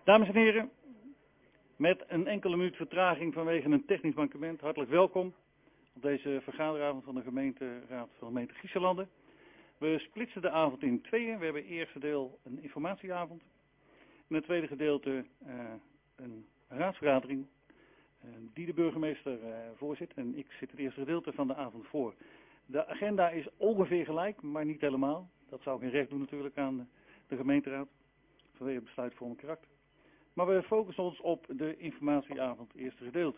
Dames en heren, met een enkele minuut vertraging vanwege een technisch mankement, hartelijk welkom op deze vergaderavond van de gemeenteraad van de gemeente Giessenlanden. We splitsen de avond in tweeën. We hebben het eerste deel een informatieavond. In het tweede gedeelte een raadsvergadering die de burgemeester voorzit. En ik zit het eerste gedeelte van de avond voor. De agenda is ongeveer gelijk, maar niet helemaal. Dat zou geen recht doen natuurlijk aan de gemeenteraad, vanwege het besluitvormend karakter. Maar we focussen ons op de informatieavond, eerste gedeelte.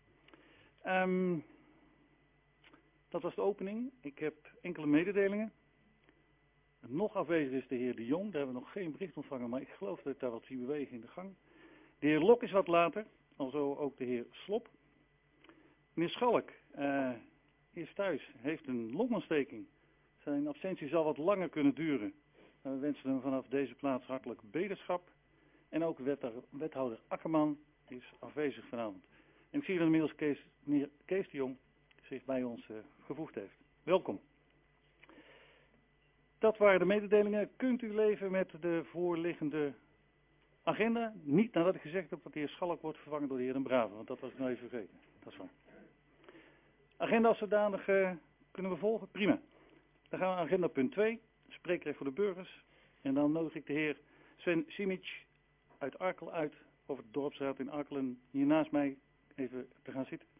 Dat was de opening. Ik heb enkele mededelingen. Nog afwezig is de heer De Jong. Daar hebben we nog geen bericht ontvangen, maar ik geloof dat ik daar wat zie bewegen in de gang. De heer Lok is wat later, alzo ook de heer Slop. Meneer Schalk is thuis, heeft een longontsteking. Zijn absentie zal wat langer kunnen duren. We wensen hem vanaf deze plaats hartelijk beterschap. En ook wethouder Akkerman is afwezig vanavond. En ik zie dat inmiddels meneer Kees de Jong zich bij ons gevoegd heeft. Welkom. Dat waren de mededelingen. Kunt u leven met de voorliggende agenda? Niet nadat ik gezegd heb dat de heer Schalk wordt vervangen door de heer Den Braven, want dat was ik nou even vergeten. Dat is waar. Agenda als zodanig kunnen we volgen? Prima. Dan gaan we naar agenda punt 2, spreekrecht voor de burgers. En dan nodig ik de heer Sven Simic uit Arkel uit, over de dorpsraad in Arkelen, hier naast mij even te gaan zitten.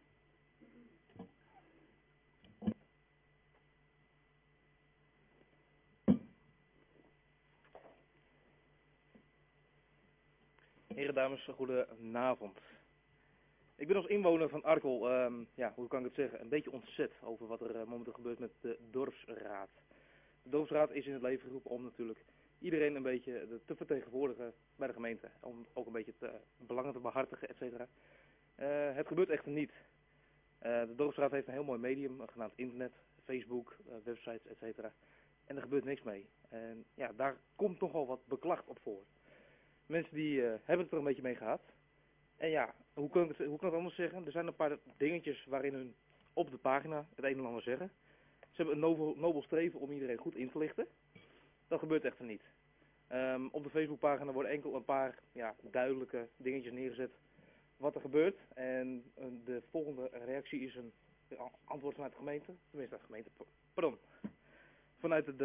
Heren, dames, goedenavond. Ik ben als inwoner van Arkel, hoe kan ik het zeggen, een beetje ontzet over wat er momenteel gebeurt met de dorpsraad. De dorpsraad is in het leven geroepen om natuurlijk iedereen een beetje te vertegenwoordigen bij de gemeente. Om ook een beetje het belangen te behartigen, et cetera. Het gebeurt echter niet. De dorpsraad heeft een heel mooi medium, genaamd internet, Facebook, websites, et cetera. En er gebeurt niks mee. En ja, daar komt nogal wat beklacht op voor. Mensen die hebben het er een beetje mee gehad. En ja, hoe kan ik het anders zeggen? Er zijn een paar dingetjes waarin hun op de pagina het een en ander zeggen. Ze hebben een nobel streven om iedereen goed in te lichten. Dat gebeurt echter niet. Op de Facebookpagina worden enkel een paar duidelijke dingetjes neergezet wat er gebeurt. En de volgende reactie is een antwoord vanuit de gemeente. Tenminste, de gemeente, pardon. Vanuit wat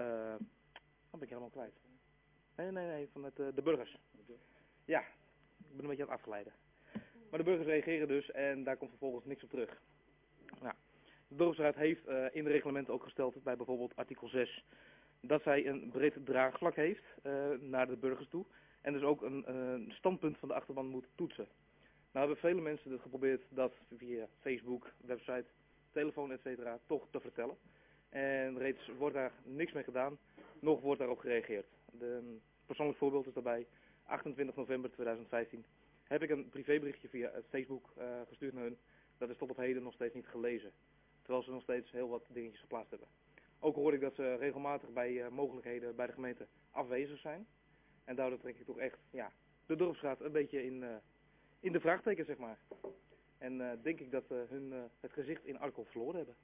ben ik helemaal kwijt? Nee, vanuit de burgers. Ja, ik ben een beetje aan het afgeleiden. Maar de burgers reageren dus en daar komt vervolgens niks op terug. Nou, de dorpsraad heeft in de reglementen ook gesteld bij bijvoorbeeld artikel 6... dat zij een breed draagvlak heeft naar de burgers toe. En dus ook een standpunt van de achterban moet toetsen. Nou hebben vele mensen het geprobeerd dat via Facebook, website, telefoon etc. toch te vertellen. En reeds wordt daar niks mee gedaan, nog wordt daarop gereageerd. Een persoonlijk voorbeeld is daarbij, 28 november 2015 heb ik een privéberichtje via Facebook gestuurd naar hun. Dat is tot op heden nog steeds niet gelezen. Terwijl ze nog steeds heel wat dingetjes geplaatst hebben. Ook hoor ik dat ze regelmatig bij mogelijkheden bij de gemeente afwezig zijn. En daardoor trek ik toch echt de dorpsraad een beetje in de vraagteken, zeg maar. En denk ik dat hun het gezicht in Arkel verloren hebben.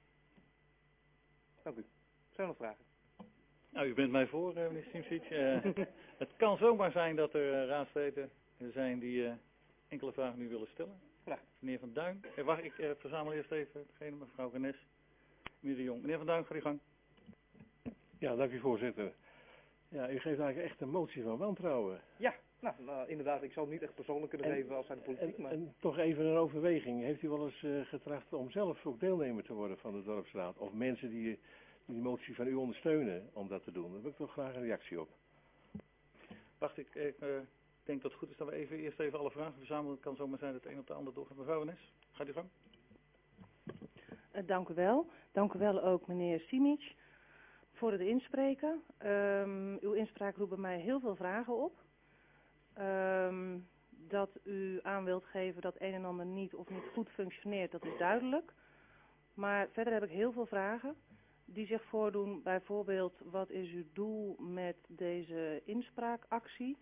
Dank u. Zijn er nog vragen? Nou, u bent mij voor, meneer Simsic. Het kan zomaar zijn dat er raadsleden zijn die enkele vragen nu willen stellen. Graag. Meneer Van Duin. Wacht, ik verzamel eerst even degene, mevrouw Renes, meneer De Jong. Meneer Van Duin, ga uw gang. Ja, dank u voorzitter. Ja, u geeft eigenlijk echt een motie van wantrouwen. Ja, nou inderdaad, ik zou het niet echt persoonlijk kunnen geven als zijn de politiek. Maar... En toch even een overweging. Heeft u wel eens getracht om zelf ook deelnemer te worden van de dorpsraad? Of mensen die die motie van u ondersteunen om dat te doen? Daar heb ik toch graag een reactie op. Wacht, ik denk dat het goed is dat we eerst even alle vragen verzamelen. Het kan zomaar zijn dat het een op de ander doorgaat. Mevrouw Renes, gaat u gang. Dank u wel. Dank u wel ook meneer Simic voor het inspreken. Uw inspraak roept bij mij heel veel vragen op. Dat u aan wilt geven dat een en ander niet of niet goed functioneert, dat is duidelijk. Maar verder heb ik heel veel vragen die zich voordoen. Bijvoorbeeld, wat is uw doel met deze inspraakactie?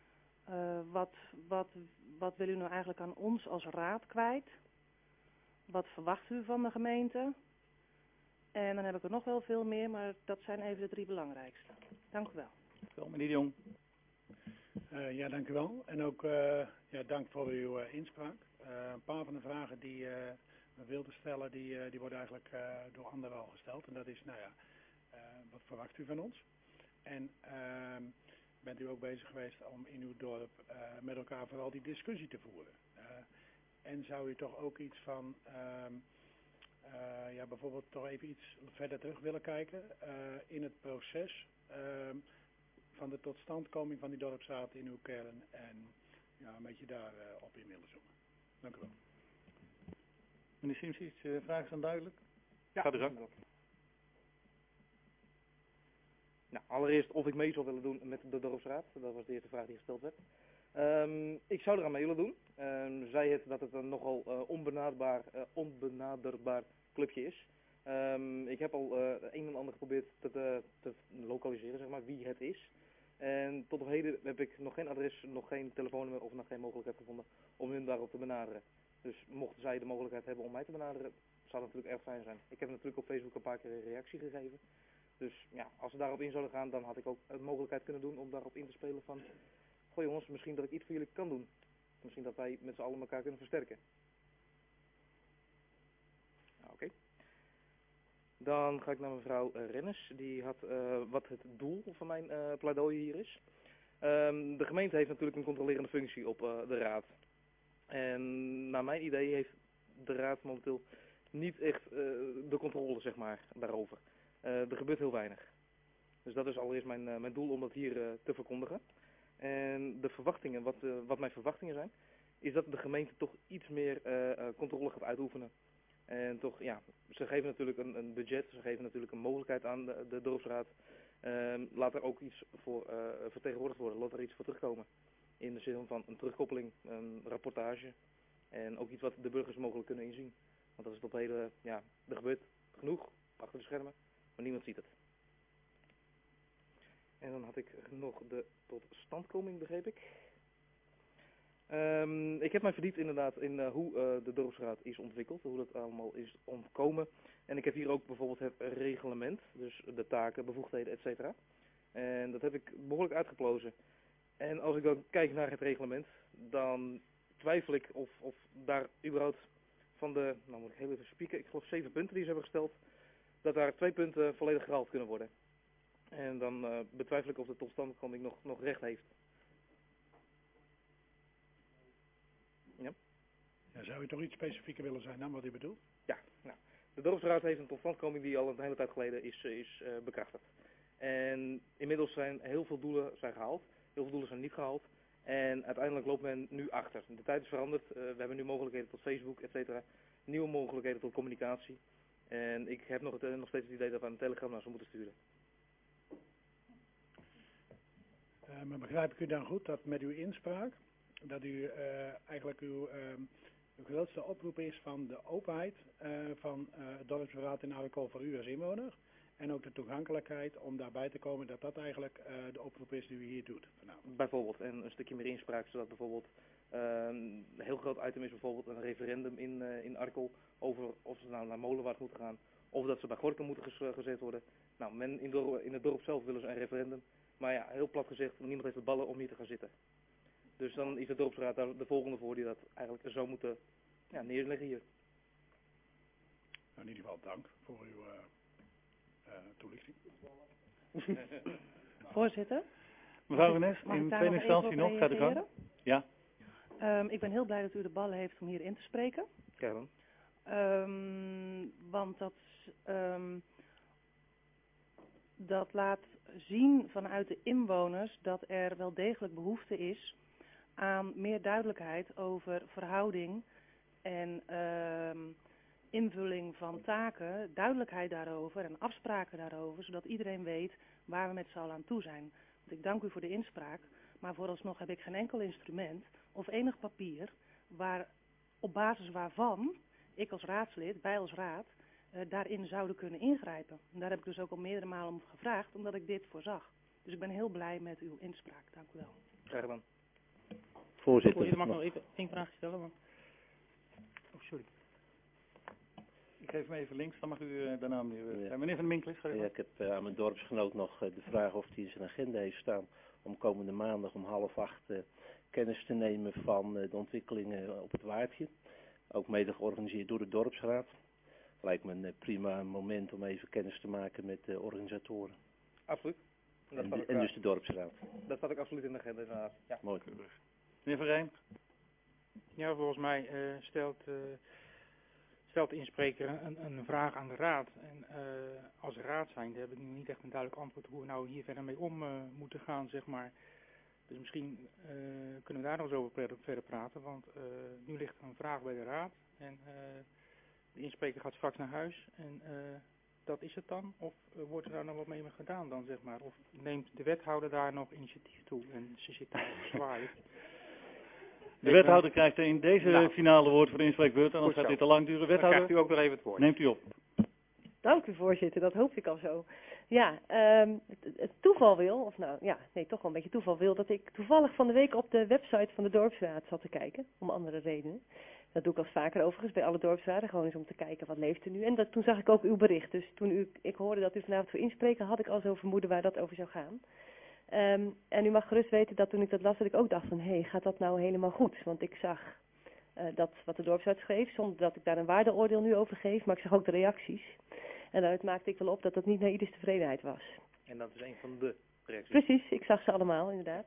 Wat wil u nou eigenlijk aan ons als raad kwijt? Wat verwacht u van de gemeente? En dan heb ik er nog wel veel meer, maar dat zijn even de 3 belangrijkste. Dank u wel. Wel, meneer De Jong. Ja, dank u wel. En ook dank voor uw inspraak. Een paar van de vragen die we wilden stellen, die worden eigenlijk door anderen al gesteld. En dat is, wat verwacht u van ons? En bent u ook bezig geweest om in uw dorp met elkaar vooral die discussie te voeren? En zou u toch ook iets van, bijvoorbeeld toch even iets verder terug willen kijken in het proces van de totstandkoming van die dorpsraad in uw kern en een beetje daar op in willen zoomen. Dank u wel. Meneer Simsic, vragen zijn duidelijk? Ja, Ga dus ook. Nou, allereerst of ik mee zou willen doen met de dorpsraad. Dat was de eerste vraag die gesteld werd. Ik zou eraan mee willen doen. Zij het dat het een nogal onbenaderbaar clubje is. Ik heb al een en ander geprobeerd te lokaliseren, zeg maar, wie het is. En tot op heden heb ik nog geen adres, nog geen telefoonnummer of nog geen mogelijkheid gevonden om hun daarop te benaderen. Dus mochten zij de mogelijkheid hebben om mij te benaderen, zou dat natuurlijk erg fijn zijn. Ik heb natuurlijk op Facebook een paar keer een reactie gegeven. Dus ja, als ze daarop in zouden gaan, dan had ik ook een mogelijkheid kunnen doen om daarop in te spelen van... Goh jongens, misschien dat ik iets voor jullie kan doen. Misschien dat wij met z'n allen elkaar kunnen versterken. Oké. Dan ga ik naar mevrouw Rennes. Die had wat het doel van mijn pleidooi hier is. De gemeente heeft natuurlijk een controlerende functie op de raad. En naar mijn idee heeft de raad momenteel niet echt de controle, zeg maar, daarover. Er gebeurt heel weinig. Dus dat is allereerst mijn doel om dat hier te verkondigen. En de verwachtingen, wat mijn verwachtingen zijn, is dat de gemeente toch iets meer controle gaat uitoefenen. En toch, ja, ze geven natuurlijk een budget, ze geven natuurlijk een mogelijkheid aan de dorpsraad. Laat er ook iets voor vertegenwoordigd worden, laat er iets voor terugkomen. In de zin van een terugkoppeling, een rapportage en ook iets wat de burgers mogelijk kunnen inzien. Want dat is op heden, ja, er gebeurt genoeg achter de schermen, maar niemand ziet het. En dan had ik nog de totstandkoming, begreep ik. Ik heb mij verdiept inderdaad in hoe de dorpsraad is ontwikkeld, hoe dat allemaal is ontkomen. En ik heb hier ook bijvoorbeeld het reglement, dus de taken, bevoegdheden, etc. En dat heb ik behoorlijk uitgeplozen. En als ik dan kijk naar het reglement, dan twijfel ik of daar überhaupt van de, nou moet ik heel even spieken, ik geloof 7 punten die ze hebben gesteld, dat daar 2 punten volledig gehaald kunnen worden. En dan betwijfel ik of de totstandkoming nog recht heeft. Ja. Ja, zou u toch iets specifieker willen zijn dan wat u bedoelt? Ja, nou, de dorpsraad heeft een totstandkoming die al een hele tijd geleden is bekrachtigd. En inmiddels zijn heel veel doelen gehaald, heel veel doelen zijn niet gehaald. En uiteindelijk loopt men nu achter. De tijd is veranderd, we hebben nu mogelijkheden tot Facebook, etc. Nieuwe mogelijkheden tot communicatie. En ik heb nog steeds het idee dat we een telegram naar ze moeten sturen. Maar begrijp ik u dan goed dat met uw inspraak, dat u eigenlijk uw grootste oproep is van de openheid van het dorpsraad in Arkel voor u als inwoner en ook de toegankelijkheid om daarbij te komen dat dat eigenlijk de oproep is die u hier doet vanavond? Bijvoorbeeld, en een stukje meer inspraak, zodat bijvoorbeeld een heel groot item is bijvoorbeeld een referendum in Arkel over of ze nou naar Molenwaard moeten gaan of dat ze bij Gorkum moeten gezet worden. Nou, in het dorp zelf willen ze een referendum. Maar ja, heel plat gezegd, niemand heeft de ballen om hier te gaan zitten. Dus dan is de dorpsraad daar de volgende voor die dat eigenlijk zou moeten neerleggen hier. Nou, in ieder geval dank voor uw toelichting. Voorzitter. Mevrouw Rennes, Mag ik in daar tweede nog even instantie op nog, gaat u gang. reageren? Ja. Ik ben heel blij dat u de ballen heeft om hier in te spreken. Kijk dan. Want dat laat zien vanuit de inwoners dat er wel degelijk behoefte is aan meer duidelijkheid over verhouding en invulling van taken, duidelijkheid daarover en afspraken daarover, zodat iedereen weet waar we met z'n allen aan toe zijn. Want ik dank u voor de inspraak, maar vooralsnog heb ik geen enkel instrument of enig papier op basis waarvan ik als raadslid, wij als raad, daarin zouden kunnen ingrijpen. En daar heb ik dus ook al meerdere malen om gevraagd, omdat ik dit voorzag. Dus ik ben heel blij met uw inspraak. Dank u wel. Graag gedaan. Voorzitter, mag ik nog even één vraag stellen? Want... Oh, sorry. Ik geef hem even links, dan mag u daarna meneer. Meneer Van den Minkels, ga je ja, ik heb aan mijn dorpsgenoot nog de vraag of hij in zijn agenda heeft staan om komende maandag om 7:30 kennis te nemen van de ontwikkelingen op het Waardje. Ook mede georganiseerd door de dorpsraad. Lijkt me een prima moment om even kennis te maken met de organisatoren. Absoluut. En dus de dorpsraad. Dat staat ook absoluut in de agenda inderdaad. Ja. Mooi. Meneer Van Rijn? Ja, volgens mij stelt de inspreker een vraag aan de raad. En als raad zijnde heb ik nu niet echt een duidelijk antwoord hoe we nou hier verder mee om moeten gaan, zeg maar. Dus misschien kunnen we daar nog eens over verder praten, want nu ligt er een vraag bij de raad. En de inspreker gaat straks naar huis en dat is het dan? Of wordt er daar nog wat mee gedaan dan, zeg maar? Of neemt de wethouder daar nog initiatief toe en ze zit daar zwaar. De wethouder krijgt in deze finale woord voor de inspreekbeurt, anders gaat dit te lang duren. Wethouder, dan krijgt u ook nog even het woord. Neemt u op. Dank u, voorzitter, dat hoopte ik al zo. Ja, het toeval wil, of nou, ja, nee, toch wel een beetje toeval wil, dat ik toevallig van de week op de website van de dorpsraad zat te kijken, om andere redenen. Dat doe ik al vaker overigens bij alle dorpsraden, gewoon eens om te kijken wat leeft er nu. En toen zag ik ook uw bericht, dus toen ik hoorde dat u vanavond voor inspreken, had ik al zo vermoeden waar dat over zou gaan. En u mag gerust weten dat toen ik dat las, dat ik ook dacht van, hé, gaat dat nou helemaal goed? Want ik zag dat wat de dorpsraad schreef, zonder dat ik daar een waardeoordeel nu over geef, maar ik zag ook de reacties. En daaruit maakte ik wel op dat dat niet naar ieders tevredenheid was. En dat is een van de reacties. Precies, ik zag ze allemaal inderdaad.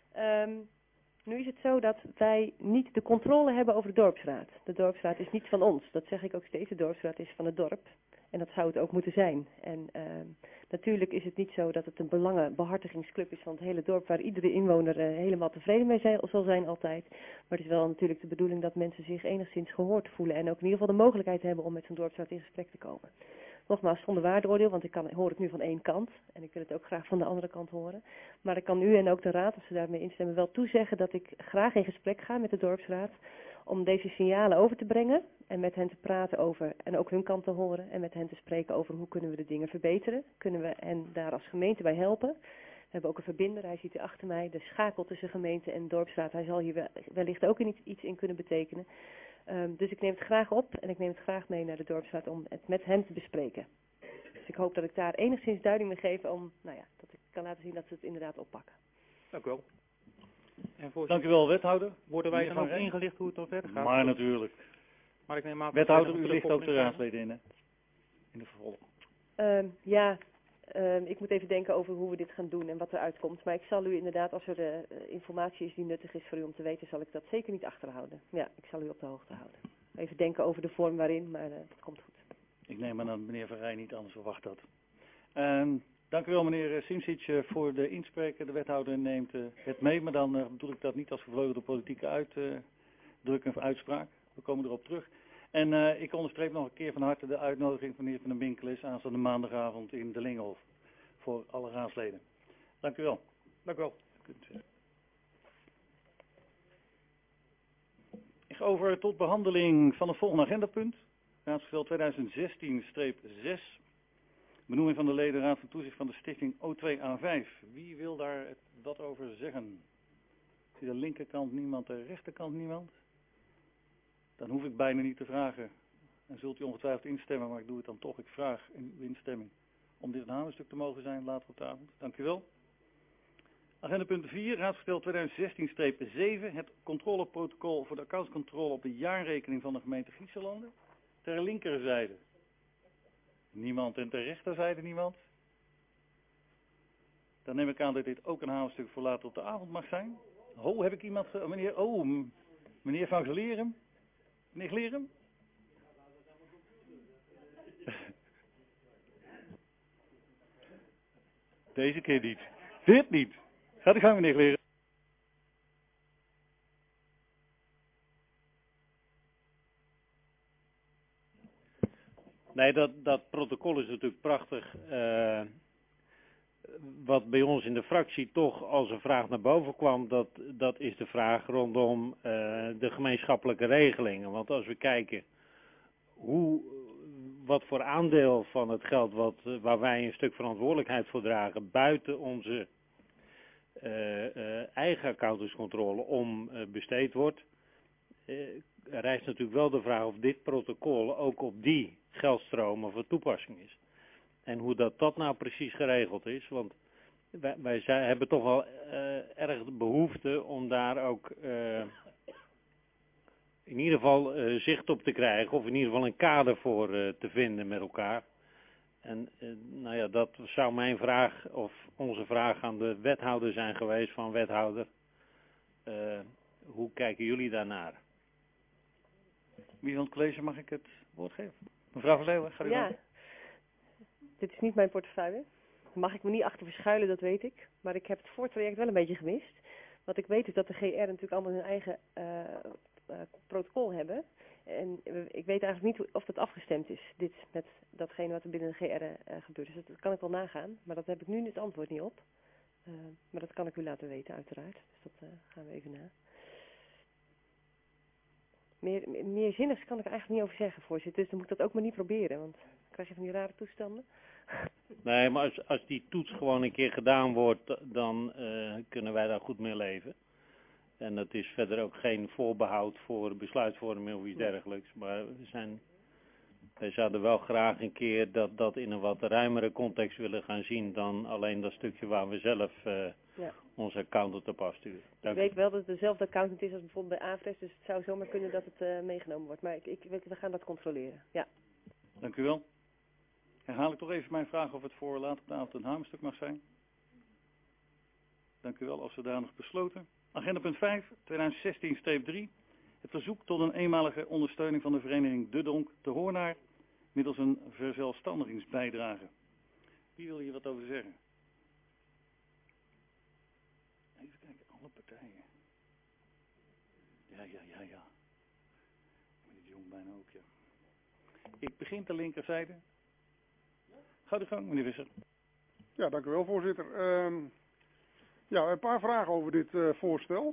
Nu is het zo dat wij niet de controle hebben over de dorpsraad. De dorpsraad is niet van ons, dat zeg ik ook steeds, de dorpsraad is van het dorp. En dat zou het ook moeten zijn. En natuurlijk is het niet zo dat het een belangenbehartigingsclub is van het hele dorp, waar iedere inwoner helemaal tevreden mee zal zijn altijd. Maar het is wel natuurlijk de bedoeling dat mensen zich enigszins gehoord voelen en ook in ieder geval de mogelijkheid hebben om met zo'n dorpsraad in gesprek te komen. Nogmaals, zonder waardeoordeel, want ik hoor het nu van één kant en ik wil het ook graag van de andere kant horen. Maar ik kan u en ook de raad, als ze daarmee instemmen, wel toezeggen dat ik graag in gesprek ga met de dorpsraad om deze signalen over te brengen en met hen te praten over en ook hun kant te horen en met hen te spreken over hoe kunnen we de dingen verbeteren. Kunnen we hen daar als gemeente bij helpen. We hebben ook een verbinder, hij ziet hier achter mij, de schakel tussen gemeente en dorpsraad. Hij zal hier wellicht ook iets in kunnen betekenen. Dus ik neem het graag op en ik neem het graag mee naar de dorpsraad om het met hen te bespreken. Dus ik hoop dat ik daar enigszins duiding mee geef om, nou ja, dat ik kan laten zien dat ze het inderdaad oppakken. Dank u wel. En Dank u wel, wethouder. Worden wij dan ook ingelicht hoe het dan verder gaat? Maar natuurlijk. Maar ik neem aan, wethouder, u ligt ook de raadsleden in, hè? In de vervolg. Ik moet even denken over hoe we dit gaan doen en wat eruit komt. Maar ik zal u inderdaad, als er informatie is die nuttig is voor u om te weten, zal ik dat zeker niet achterhouden. Ja, ik zal u op de hoogte houden. Even denken over de vorm waarin, maar dat komt goed. Ik neem aan dat meneer Van Rijn niet anders verwacht had. Dank u wel, meneer Simsic, voor de inspreker. De wethouder neemt het mee, maar dan bedoel ik dat niet als gevleugelde politieke uitdrukking of uitspraak. We komen erop terug. En ik onderstreep nog een keer van harte de uitnodiging van de heer Van den Winkel is aanstaande maandagavond in de Lingenhof voor alle raadsleden. Dank u wel. Dank u wel. Ik ga over tot behandeling van het volgende agendapunt. Raadsvoorstel 2016-6. Benoeming van de ledenraad van toezicht van de stichting O2A5. Wie wil daar wat over zeggen? Ik zie de linkerkant niemand, de rechterkant niemand. Dan hoef ik bijna niet te vragen. En zult u ongetwijfeld instemmen, maar ik doe het dan toch. Ik vraag in uw instemming om dit een hamerstuk te mogen zijn later op de avond. Dank u wel. Agenda punt 4, raadsvoorstel 2016-7. Het controleprotocol voor de accountscontrole op de jaarrekening van de gemeente Grieselanden. Ter linkerzijde. Niemand en ter rechterzijde niemand. Dan neem ik aan dat dit ook een hamerstuk voor later op de avond mag zijn. Ho, heb ik iemand... meneer Van Glerum. Meneer Glerum? Deze keer niet. Dit niet. Gaat u gang, meneer Glerum. Nee, dat protocol is natuurlijk prachtig. Wat bij ons in de fractie toch als een vraag naar boven kwam, dat is de vraag rondom de gemeenschappelijke regelingen. Want als we kijken wat voor aandeel van het geld waar wij een stuk verantwoordelijkheid voor dragen, buiten onze eigen accountantscontrole besteed wordt, rijst natuurlijk wel de vraag of dit protocol ook op die geldstromen van toepassing is. En hoe dat nou precies geregeld is, want wij hebben toch wel erg de behoefte om daar ook in ieder geval zicht op te krijgen, of in ieder geval een kader voor te vinden met elkaar. En nou ja, dat zou mijn vraag, of onze vraag aan de wethouder zijn geweest van wethouder. Hoe kijken jullie daarnaar? Wie van het college mag ik het woord geven? Mevrouw van Leeuwen, ga u Ja, gang. dit is niet mijn portefeuille. Daar mag ik me niet achter verschuilen, dat weet ik. Maar ik heb het voortraject wel een beetje gemist. Wat ik weet is dat de GR natuurlijk allemaal hun eigen protocol hebben. En ik weet eigenlijk niet of dat afgestemd is, dit met datgene wat er binnen de GR gebeurt. Dus dat kan ik wel nagaan, maar dat heb ik nu het antwoord niet op. Maar dat kan ik u laten weten, uiteraard. Dus dat gaan we even na. Meer zinnigs kan ik er eigenlijk niet over zeggen, voorzitter. Dus dan moet ik dat ook maar niet proberen, want dan krijg je van die rare toestanden. Nee, maar als die toets gewoon een keer gedaan wordt, dan kunnen wij daar goed mee leven. En dat is verder ook geen voorbehoud voor besluitvorming of iets dergelijks. Maar wij zouden wel graag een keer dat in een wat ruimere context willen gaan zien dan alleen dat stukje waar we zelf onze accountant op afsturen. Ik weet wel dat het dezelfde accountant is als bijvoorbeeld bij AFRES, dus het zou zomaar kunnen dat het meegenomen wordt. Maar we gaan dat controleren, ja. Dank u wel. Herhaal ik toch even mijn vraag of het voor later op de avond een hamerstuk mag zijn. Dank u wel, als zodanig besloten. Agenda punt 5, 2016-3. Het verzoek tot een eenmalige ondersteuning van de vereniging De Donk te Hoornaar middels een verzelfstandigingsbijdrage. Wie wil hier wat over zeggen? Even kijken, alle partijen. Ja. Meneer de Jong bijna ook, ja. Ik begin ter linkerzijde. Ga de gang, meneer Visser. Ja, dank u wel, voorzitter. Ja, een paar vragen over dit voorstel.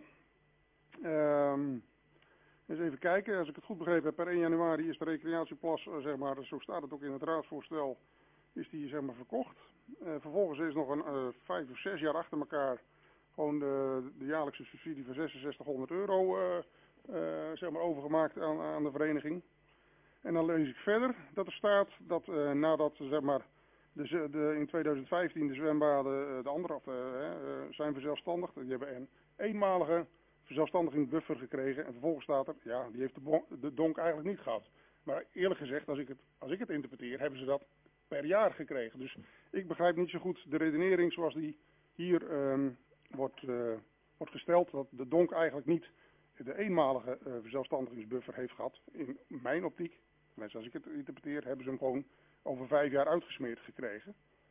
Eens even kijken, als ik het goed begrepen heb, per 1 januari is de recreatieplas, zeg maar, zo staat het ook in het raadsvoorstel, is die zeg maar verkocht. Vervolgens is nog een 5 of 6 jaar achter elkaar gewoon de jaarlijkse subsidie van €6600 zeg maar overgemaakt aan de vereniging. En dan lees ik verder dat er staat dat nadat zeg maar in 2015 de zwembaden de andere zijn verzelfstandigd. Die hebben een eenmalige verzelfstandigingsbuffer gekregen. En vervolgens staat er, ja, die heeft de donk eigenlijk niet gehad. Maar eerlijk gezegd, als ik het interpreteer, hebben ze dat per jaar gekregen. Dus ik begrijp niet zo goed de redenering zoals die hier wordt gesteld. Dat de donk eigenlijk niet de eenmalige verzelfstandigingsbuffer heeft gehad. In mijn optiek, tenminste als ik het interpreteer, hebben ze hem gewoon over 5 jaar uitgesmeerd gekregen.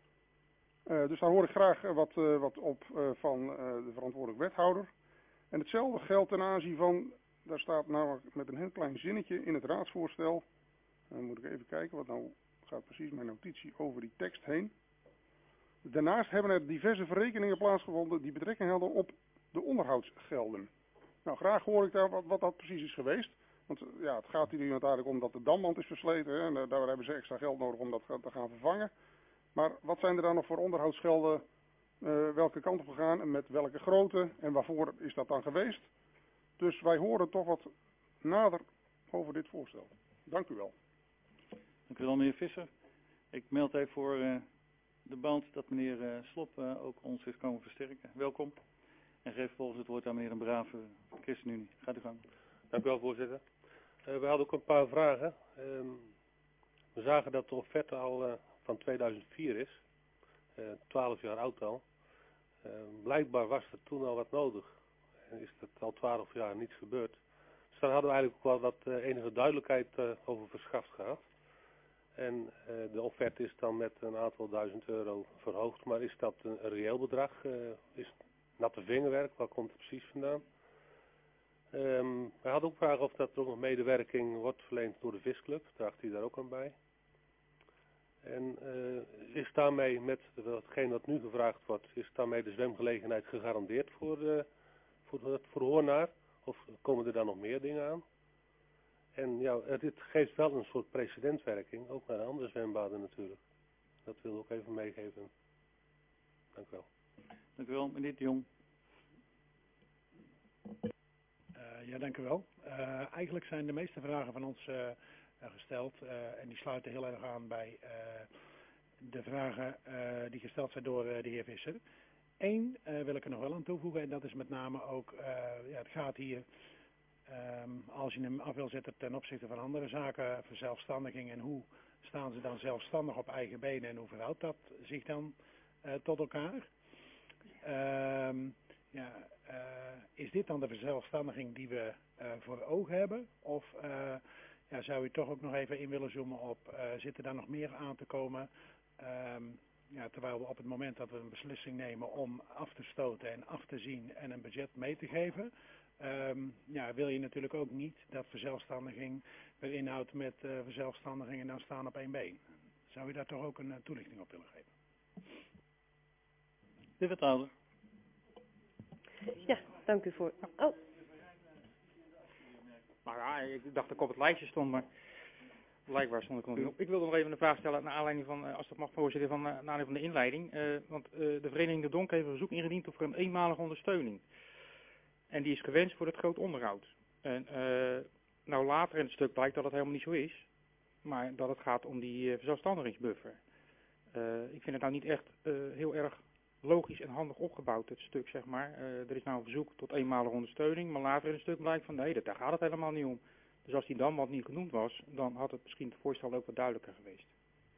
Dus daar hoor ik graag wat op van de verantwoordelijk wethouder. En hetzelfde geldt ten aanzien van, daar staat namelijk met een heel klein zinnetje in het raadsvoorstel. Dan moet ik even kijken, wat nou gaat precies mijn notitie over die tekst heen. Daarnaast hebben er diverse verrekeningen plaatsgevonden die betrekking hadden op de onderhoudsgelden. Nou, graag hoor ik daar wat dat precies is geweest. Want ja, het gaat hier uiteindelijk om dat de damwand is versleten. Hè, en daar hebben ze extra geld nodig om dat te gaan vervangen. Maar wat zijn er dan nog voor onderhoudsgelden? Welke kant op gegaan en met welke grootte en waarvoor is dat dan geweest? Dus wij horen toch wat nader over dit voorstel. Dank u wel. Dank u wel, meneer Visser. Ik meld even voor de band dat meneer Slop ook ons is komen versterken. Welkom. En geef volgens het woord aan meneer een brave ChristenUnie. Gaat u gang. Dank u wel, voorzitter. We hadden ook een paar vragen. We zagen dat de offerte al van 2004 is. 12 jaar oud al. Blijkbaar was er toen al wat nodig. En is dat al 12 jaar niets gebeurd. Dus daar hadden we eigenlijk ook wel wat enige duidelijkheid over verschaft gehad. En de offerte is dan met een aantal €1000 verhoogd. Maar is dat een reëel bedrag? Is het natte vingerwerk? Waar komt het precies vandaan? We hadden ook vragen of dat er ook nog medewerking wordt verleend door de visclub. Draagt hij daar ook aan bij? En is daarmee met hetgeen wat nu gevraagd wordt, is daarmee de zwemgelegenheid gegarandeerd voor Hoornaar? Of komen er dan nog meer dingen aan? En ja, dit geeft wel een soort precedentwerking, ook naar de andere zwembaden natuurlijk. Dat wil ik ook even meegeven. Dank u wel. Dank u wel, meneer de Jong. Ja, dank u wel. Eigenlijk zijn de meeste vragen van ons gesteld en die sluiten heel erg aan bij de vragen die gesteld zijn door de heer Visser. Eén wil ik er nog wel aan toevoegen en dat is met name ook, het gaat hier, als je hem af wil zetten ten opzichte van andere zaken, verzelfstandiging en hoe staan ze dan zelfstandig op eigen benen en hoe verhoudt dat zich dan tot elkaar? Is dit dan de verzelfstandiging die we voor ogen hebben? Of zou u toch ook nog even in willen zoomen op, zit er daar nog meer aan te komen? Terwijl we op het moment dat we een beslissing nemen om af te stoten en af te zien en een budget mee te geven, wil je natuurlijk ook niet dat verzelfstandiging weer inhoudt met verzelfstandiging en dan staan op één been. Zou u daar toch ook een toelichting op willen geven? De wethouder. Ja, dank u voor. Oh. Nou ja, ik dacht dat ik op het lijstje stond, maar blijkbaar stond ik nog niet op. Ik wilde nog even een vraag stellen naar aanleiding van, als dat mag voorzitter, naar aanleiding van de inleiding. Want de vereniging De Donk heeft een verzoek ingediend voor een eenmalige ondersteuning. En die is gewenst voor het groot onderhoud. En nou later in het stuk blijkt dat het helemaal niet zo is, maar dat het gaat om die verzelfstandigingsbuffer. Ik vind het nou niet echt heel erg logisch en handig opgebouwd, het stuk, zeg maar. Er is nou een verzoek tot eenmalige ondersteuning, maar later in het stuk blijkt van nee, daar gaat het helemaal niet om. Dus als die dan wat niet genoemd was, dan had het misschien het voorstel ook wat duidelijker geweest.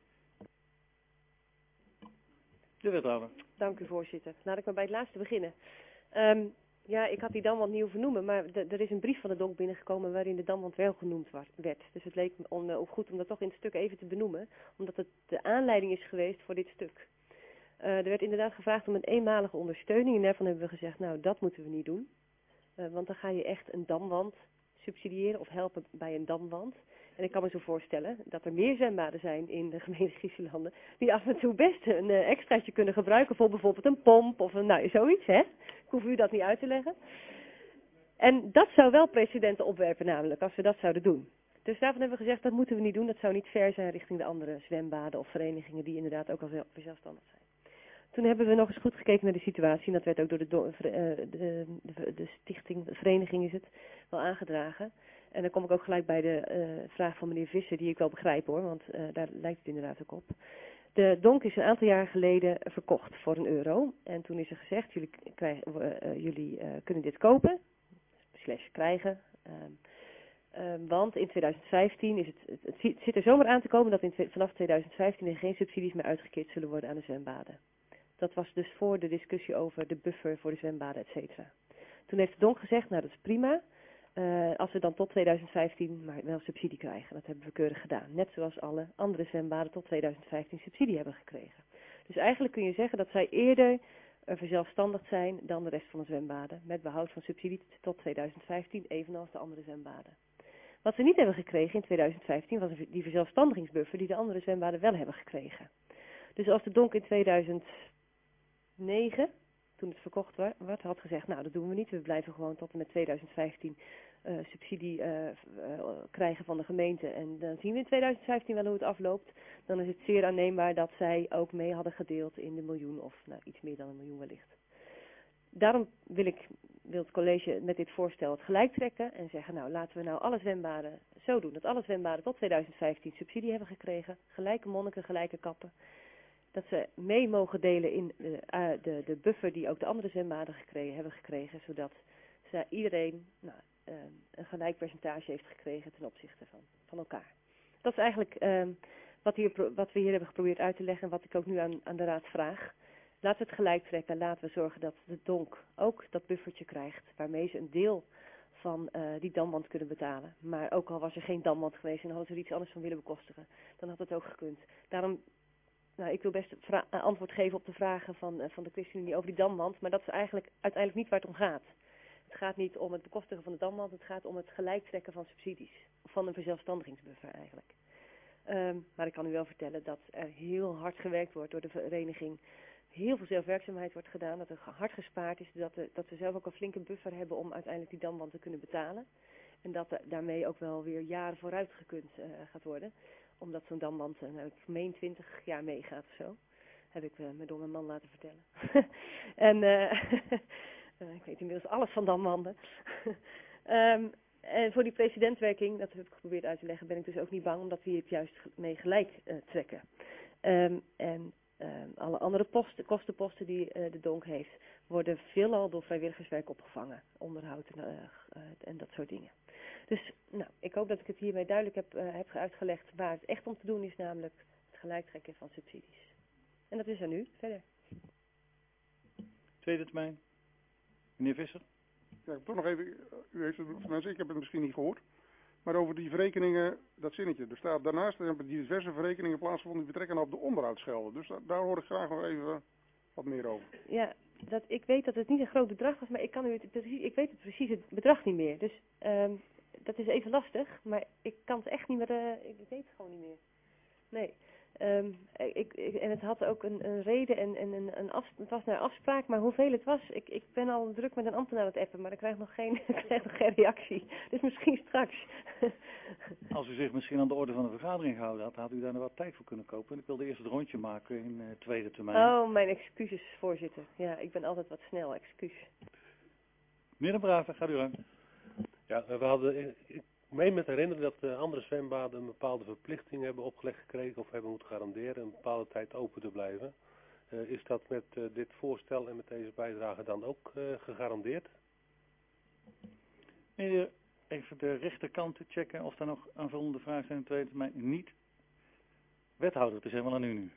De wethouder. Dank u, voorzitter. Laat ik maar bij het laatste beginnen. Ik had die Damwand niet hoeven noemen, maar er is een brief van de Donk binnengekomen waarin de Damwand wel genoemd werd. Dus het leek me ook goed om dat toch in het stuk even te benoemen, omdat het de aanleiding is geweest voor dit stuk. Er werd inderdaad gevraagd om een eenmalige ondersteuning en daarvan hebben we gezegd, nou dat moeten we niet doen. Want dan ga je echt een damwand subsidiëren of helpen bij een damwand. En ik kan me zo voorstellen dat er meer zwembaden zijn in de gemeente Grieselanden die af en toe best een extraatje kunnen gebruiken voor bijvoorbeeld een pomp of zoiets, hè. Ik hoef u dat niet uit te leggen. En dat zou wel precedenten opwerpen namelijk, als we dat zouden doen. Dus daarvan hebben we gezegd, dat moeten we niet doen. Dat zou niet fair zijn richting de andere zwembaden of verenigingen die inderdaad ook al zelfstandig zijn. Toen hebben we nog eens goed gekeken naar de situatie. En dat werd ook door de stichting, de vereniging is het, wel aangedragen. En dan kom ik ook gelijk bij de vraag van meneer Visser, die ik wel begrijp hoor, want daar lijkt het inderdaad ook op. De Donk is een aantal jaar geleden verkocht voor €1. En toen is er gezegd, jullie kunnen dit kopen, / krijgen. Want in 2015 is het zit er zomaar aan te komen dat vanaf 2015 er geen subsidies meer uitgekeerd zullen worden aan de zwembaden. Dat was dus voor de discussie over de buffer voor de zwembaden, et cetera. Toen heeft de Donk gezegd, nou dat is prima, als we dan tot 2015 maar wel subsidie krijgen. Dat hebben we keurig gedaan. Net zoals alle andere zwembaden tot 2015 subsidie hebben gekregen. Dus eigenlijk kun je zeggen dat zij eerder verzelfstandigd zijn dan de rest van de zwembaden. Met behoud van subsidie tot 2015, evenals de andere zwembaden. Wat ze niet hebben gekregen in 2015 was die verzelfstandigingsbuffer die de andere zwembaden wel hebben gekregen. Dus als de Donk in 2009, toen het verkocht werd, had gezegd, nou dat doen we niet. We blijven gewoon tot en met 2015 subsidie krijgen van de gemeente. En dan zien we in 2015 wel hoe het afloopt. Dan is het zeer aanneembaar dat zij ook mee hadden gedeeld in de miljoen of iets meer dan 1 miljoen wellicht. Daarom wil het college met dit voorstel het gelijk trekken en zeggen, nou laten we nou alle zwembaden zo doen. Dat alle zwembaden tot 2015 subsidie hebben gekregen. Gelijke monniken, gelijke kappen. Dat ze mee mogen delen in de buffer die ook de andere zwembaden hebben gekregen. Zodat iedereen een gelijk percentage heeft gekregen ten opzichte van elkaar. Dat is eigenlijk wat we hier hebben geprobeerd uit te leggen en wat ik ook nu aan de raad vraag. Laten we het gelijk trekken. Laten we zorgen dat de Donk ook dat buffertje krijgt. Waarmee ze een deel van die damwand kunnen betalen. Maar ook al was er geen damwand geweest en hadden ze er iets anders van willen bekostigen. Dan had het ook gekund. Daarom, ik wil best antwoord geven op de vragen van de ChristenUnie over die damwand. Maar dat is eigenlijk uiteindelijk niet waar het om gaat. Het gaat niet om het bekostigen van de damwand. Het gaat om het gelijk trekken van subsidies. Van een verzelfstandigingsbuffer eigenlijk. Maar ik kan u wel vertellen dat er heel hard gewerkt wordt door de vereniging. Heel veel zelfwerkzaamheid wordt gedaan, dat er hard gespaard is, dat we zelf ook een flinke buffer hebben om uiteindelijk die damwand te kunnen betalen. En dat daarmee ook wel weer jaren vooruit gekund gaat worden. Omdat zo'n damwand, ik meen 20 jaar meegaat of zo. Heb ik me door mijn man laten vertellen. En ik weet inmiddels alles van damwanden. En voor die precedentwerking, dat heb ik geprobeerd uit te leggen, ben ik dus ook niet bang, omdat we het juist mee gelijk trekken. En alle andere kostenposten die de donk heeft, worden veelal door vrijwilligerswerk opgevangen. Onderhoud en dat soort dingen. Dus nou, ik hoop dat ik het hiermee duidelijk heb uitgelegd waar het echt om te doen is, namelijk het gelijktrekken van subsidies. En dat is er nu. Verder. Tweede termijn. Meneer Visser. Ja, toch nog even, u heeft het, mensen, ik heb het misschien niet gehoord. Maar over die verrekeningen, dat zinnetje. Er staat daarnaast hebben diverse verrekeningen plaatsgevonden die betrekken op de onderhoudsgelden. Dus daar hoor ik graag nog even wat meer over. Ja, ik weet dat het niet een groot bedrag was, maar ik weet het precies het bedrag niet meer. Dus dat is even lastig, maar ik kan het echt niet meer, ik weet het gewoon niet meer. Nee. En het had ook een reden en het was naar afspraak, maar hoeveel het was, ik ben al druk met een ambtenaar aan het appen, maar ik krijg nog geen reactie. Dus misschien straks. Als u zich misschien aan de orde van de vergadering gehouden had, had u daar nog wat tijd voor kunnen kopen. En ik wilde eerst het rondje maken in tweede termijn. Oh, mijn excuses, voorzitter. Ja, ik ben altijd wat snel, excuus. Meneer de Brave, gaat u gang. Ja, we hadden... Ik meen me te herinneren dat andere zwembaden een bepaalde verplichting hebben opgelegd gekregen of hebben moeten garanderen een bepaalde tijd open te blijven. Is dat met dit voorstel en met deze bijdrage dan ook gegarandeerd? Meneer, even de rechterkant checken of er nog aanvullende vragen zijn in de tweede termijn. Niet. Wethouder, het is helemaal aan u nu.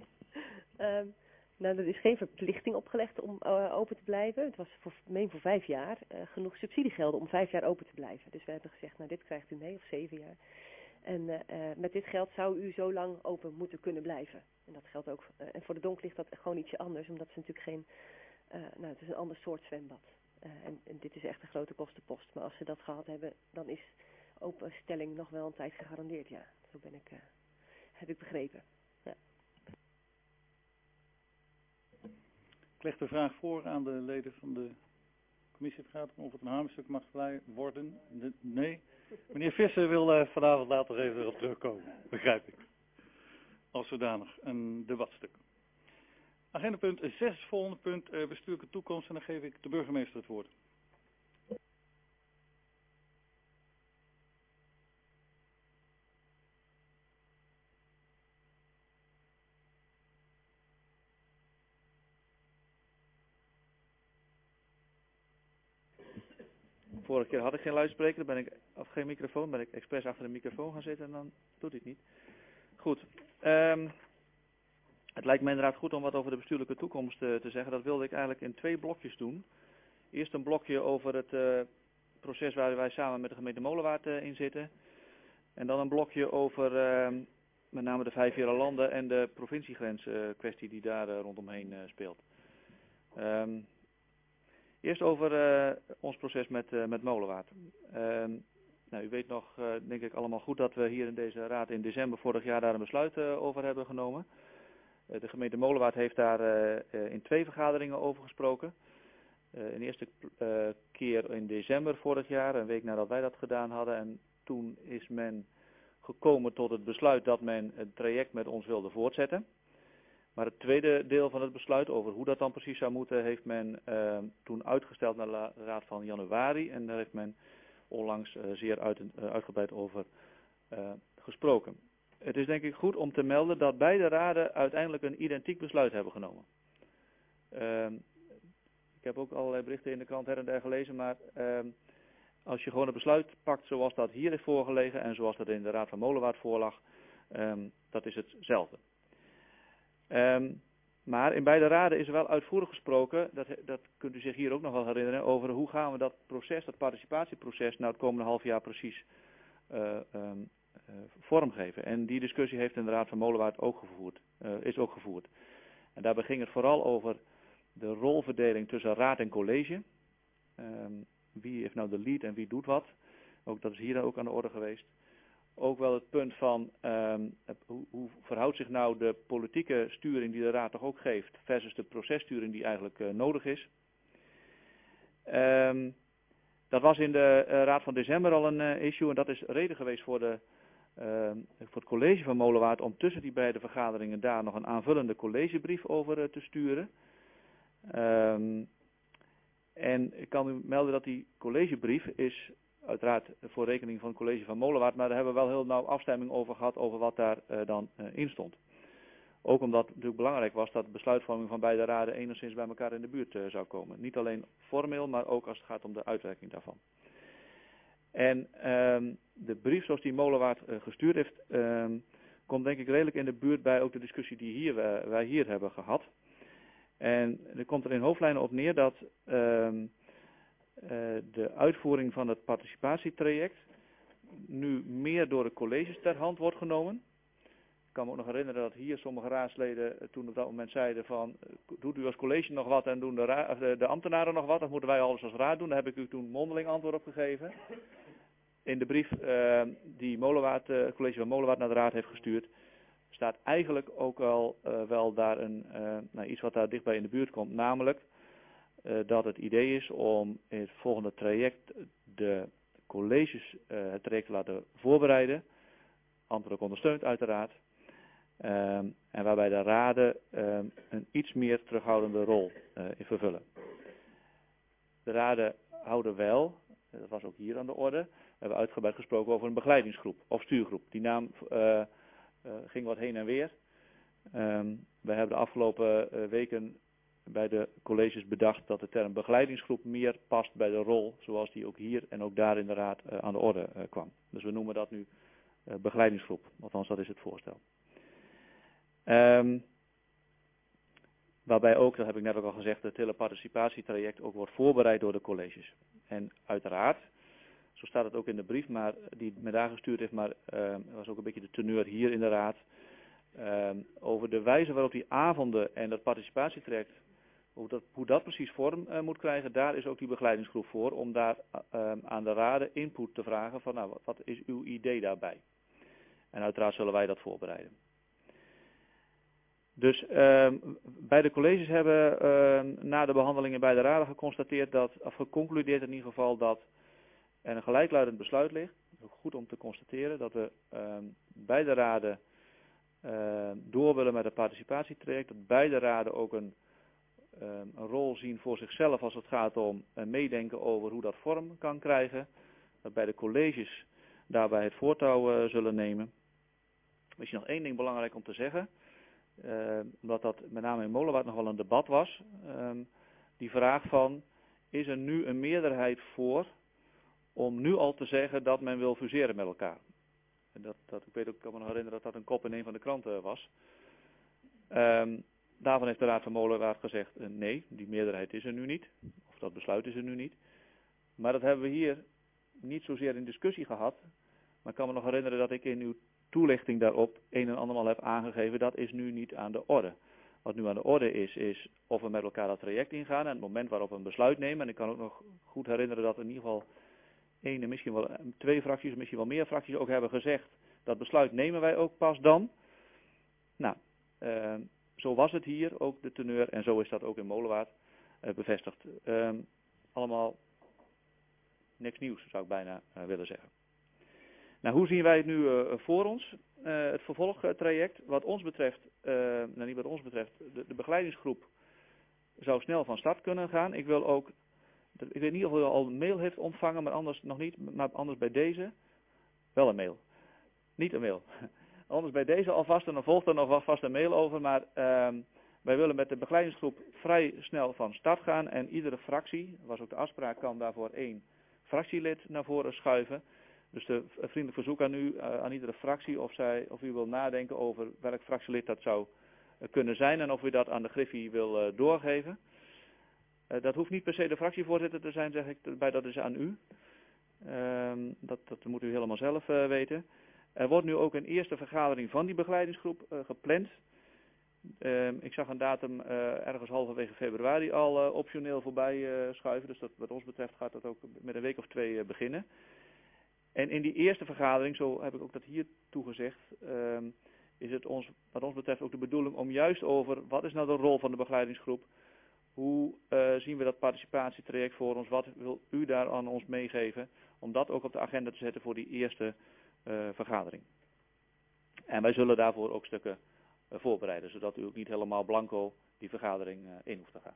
Nou, er is geen verplichting opgelegd om open te blijven. Het was voor 5 jaar genoeg subsidiegelden om 5 jaar open te blijven. Dus we hebben gezegd, nou dit krijgt u mee, of 7 jaar. En met dit geld zou u zo lang open moeten kunnen blijven. En dat geldt ook, en voor de donk ligt dat gewoon ietsje anders, omdat ze natuurlijk geen, het is een ander soort zwembad. En dit is echt een grote kostenpost. Maar als ze dat gehad hebben, dan is openstelling nog wel een tijd gegarandeerd, ja. Zo heb ik begrepen. Ja. Ik leg de vraag voor aan de leden van de commissievergadering of het een hamerstuk mag worden. Nee. Meneer Visser wil vanavond later even erop terugkomen. Begrijp ik. Als zodanig een debatstuk. Agenda punt 6, volgende punt, bestuurlijke toekomst. En dan geef ik de burgemeester het woord. Vorige keer had ik geen luidspreker, of geen microfoon, ben ik expres achter de microfoon gaan zitten en dan doet hij het niet. Goed. Het lijkt me inderdaad goed om wat over de bestuurlijke toekomst te zeggen. Dat wilde ik eigenlijk in 2 blokjes doen. Eerst een blokje over het proces waar wij samen met de gemeente Molenwaard in zitten. En dan een blokje over met name de 5 landen en de provinciegrens kwestie die daar rondomheen speelt. Eerst over ons proces met Molenwaard. Nou, u weet nog, denk ik allemaal goed, dat we hier in deze raad in december vorig jaar daar een besluit over hebben genomen. De gemeente Molenwaard heeft daar in 2 vergaderingen over gesproken. In de eerste keer in december vorig jaar, een week nadat wij dat gedaan hadden. En toen is men gekomen tot het besluit dat men het traject met ons wilde voortzetten. Maar het tweede deel van het besluit over hoe dat dan precies zou moeten, heeft men toen uitgesteld naar de raad van januari. En daar heeft men onlangs zeer uitgebreid over gesproken. Het is denk ik goed om te melden dat beide raden uiteindelijk een identiek besluit hebben genomen. Ik heb ook allerlei berichten in de krant her en der gelezen, maar als je gewoon een besluit pakt zoals dat hier is voorgelegen en zoals dat in de raad van Molenwaard voorlag, dat is hetzelfde. Maar in beide raden is er wel uitvoerig gesproken, dat kunt u zich hier ook nog wel herinneren, over hoe gaan we dat proces, dat participatieproces, nou het komende half jaar precies vormgeven. En die discussie heeft in de raad van Molenwaard is ook gevoerd. En daarbij ging het vooral over de rolverdeling tussen raad en college. Wie heeft nou de lead en wie doet wat. Ook dat is hier ook aan de orde geweest. Ook wel het punt van hoe verhoudt zich nou de politieke sturing die de raad toch ook geeft versus de processturing die eigenlijk nodig is. Dat was in de raad van december al een issue en dat is reden geweest voor het college van Molenwaard om tussen die beide vergaderingen daar nog een aanvullende collegebrief over te sturen. En ik kan u melden dat die collegebrief is uiteraard voor rekening van het college van Molenwaard, maar daar hebben we wel heel nauw afstemming over gehad over wat daar dan in stond. Ook omdat het natuurlijk belangrijk was dat de besluitvorming van beide raden enigszins bij elkaar in de buurt zou komen. Niet alleen formeel, maar ook als het gaat om de uitwerking daarvan. En de brief zoals die Molenwaard gestuurd heeft, komt denk ik redelijk in de buurt bij ook de discussie die wij hier hebben gehad. En er komt er in hoofdlijnen op neer dat de uitvoering van het participatietraject nu meer door de colleges ter hand wordt genomen. Ik kan me ook nog herinneren dat hier sommige raadsleden toen op dat moment zeiden van, doet u als college nog wat en doen de ambtenaren nog wat, dat moeten wij alles als raad doen. Daar heb ik u toen mondeling antwoord op gegeven. In de brief die het college van Molenwaard naar de raad heeft gestuurd, staat eigenlijk ook al wel daar iets wat daar dichtbij in de buurt komt. Namelijk dat het idee is om in het volgende traject de colleges het traject te laten voorbereiden. Ambtelijk ondersteund uiteraard. En waarbij de raden een iets meer terughoudende rol in vervullen. De raden houden wel, dat was ook hier aan de orde, we hebben uitgebreid gesproken over een begeleidingsgroep of stuurgroep. Die naam ging wat heen en weer. We hebben de afgelopen weken bij de colleges bedacht dat de term begeleidingsgroep meer past bij de rol zoals die ook hier en ook daar in de raad aan de orde kwam. Dus we noemen dat nu begeleidingsgroep, althans dat is het voorstel. Waarbij ook, dat heb ik net ook al gezegd, het hele participatietraject ook wordt voorbereid door de colleges. En uiteraard, zo staat het ook in de brief die me daar gestuurd heeft, maar was ook een beetje de teneur hier in de raad. Over de wijze waarop die avonden en dat participatietraject, hoe dat precies vorm moet krijgen, daar is ook die begeleidingsgroep voor, om daar aan de raden input te vragen van, nou, wat is uw idee daarbij? En uiteraard zullen wij dat voorbereiden. Dus bij de colleges hebben na de behandelingen bij de raden geconcludeerd in ieder geval dat er een gelijkluidend besluit ligt. Ook goed om te constateren dat we bij de raden door willen met het participatietraject. Dat beide raden ook een rol zien voor zichzelf als het gaat om meedenken over hoe dat vorm kan krijgen. Dat bij de colleges daarbij het voortouw zullen nemen. Misschien nog één ding belangrijk om te zeggen. Omdat dat met name in Molenwaard nog wel een debat was. Die vraag van, is er nu een meerderheid voor om nu al te zeggen dat men wil fuseren met elkaar? En ik kan me nog herinneren dat dat een kop in een van de kranten was. Daarvan heeft de Raad van Molenwaard gezegd, nee, die meerderheid is er nu niet. Of dat besluit is er nu niet. Maar dat hebben we hier niet zozeer in discussie gehad. Maar ik kan me nog herinneren dat ik in uw toelichting daarop een en andermaal heb aangegeven, dat is nu niet aan de orde. Wat nu aan de orde is of we met elkaar dat traject ingaan en het moment waarop we een besluit nemen. En ik kan ook nog goed herinneren dat in ieder geval één en misschien wel twee fracties, misschien wel meer fracties ook hebben gezegd, dat besluit nemen wij ook pas dan. Nou, zo was het hier ook de teneur en zo is dat ook in Molenwaard bevestigd. Allemaal niks nieuws zou ik bijna willen zeggen. Nou, hoe zien wij het nu voor ons? Het vervolgtraject. Wat ons betreft, niet wat ons betreft, de begeleidingsgroep zou snel van start kunnen gaan. Ik weet niet of u al een mail heeft ontvangen, maar anders nog niet. Maar anders bij deze, wel een mail. Niet een mail. Anders bij deze alvast en dan volgt er nog wel vast een mail over. Maar wij willen met de begeleidingsgroep vrij snel van start gaan. En iedere fractie, was ook de afspraak, kan daarvoor 1 fractielid naar voren schuiven. Dus de vriendelijk verzoek aan u, aan iedere fractie, of u wil nadenken over welk fractielid dat zou kunnen zijn en of u dat aan de Griffie wil doorgeven. Dat hoeft niet per se de fractievoorzitter te zijn, zeg ik erbij, dat is aan u. Dat moet u helemaal zelf weten. Er wordt nu ook een eerste vergadering van die begeleidingsgroep gepland. Ik zag een datum ergens halverwege februari al optioneel voorbij schuiven, dus dat, wat ons betreft gaat dat ook met een week of 2 beginnen. En in die eerste vergadering, zo heb ik ook dat hier toegezegd, is het wat ons betreft ook de bedoeling om juist over wat is nou de rol van de begeleidingsgroep, hoe zien we dat participatietraject voor ons, wat wil u daar aan ons meegeven, om dat ook op de agenda te zetten voor die eerste vergadering. En wij zullen daarvoor ook stukken voorbereiden, zodat u ook niet helemaal blanco die vergadering in hoeft te gaan.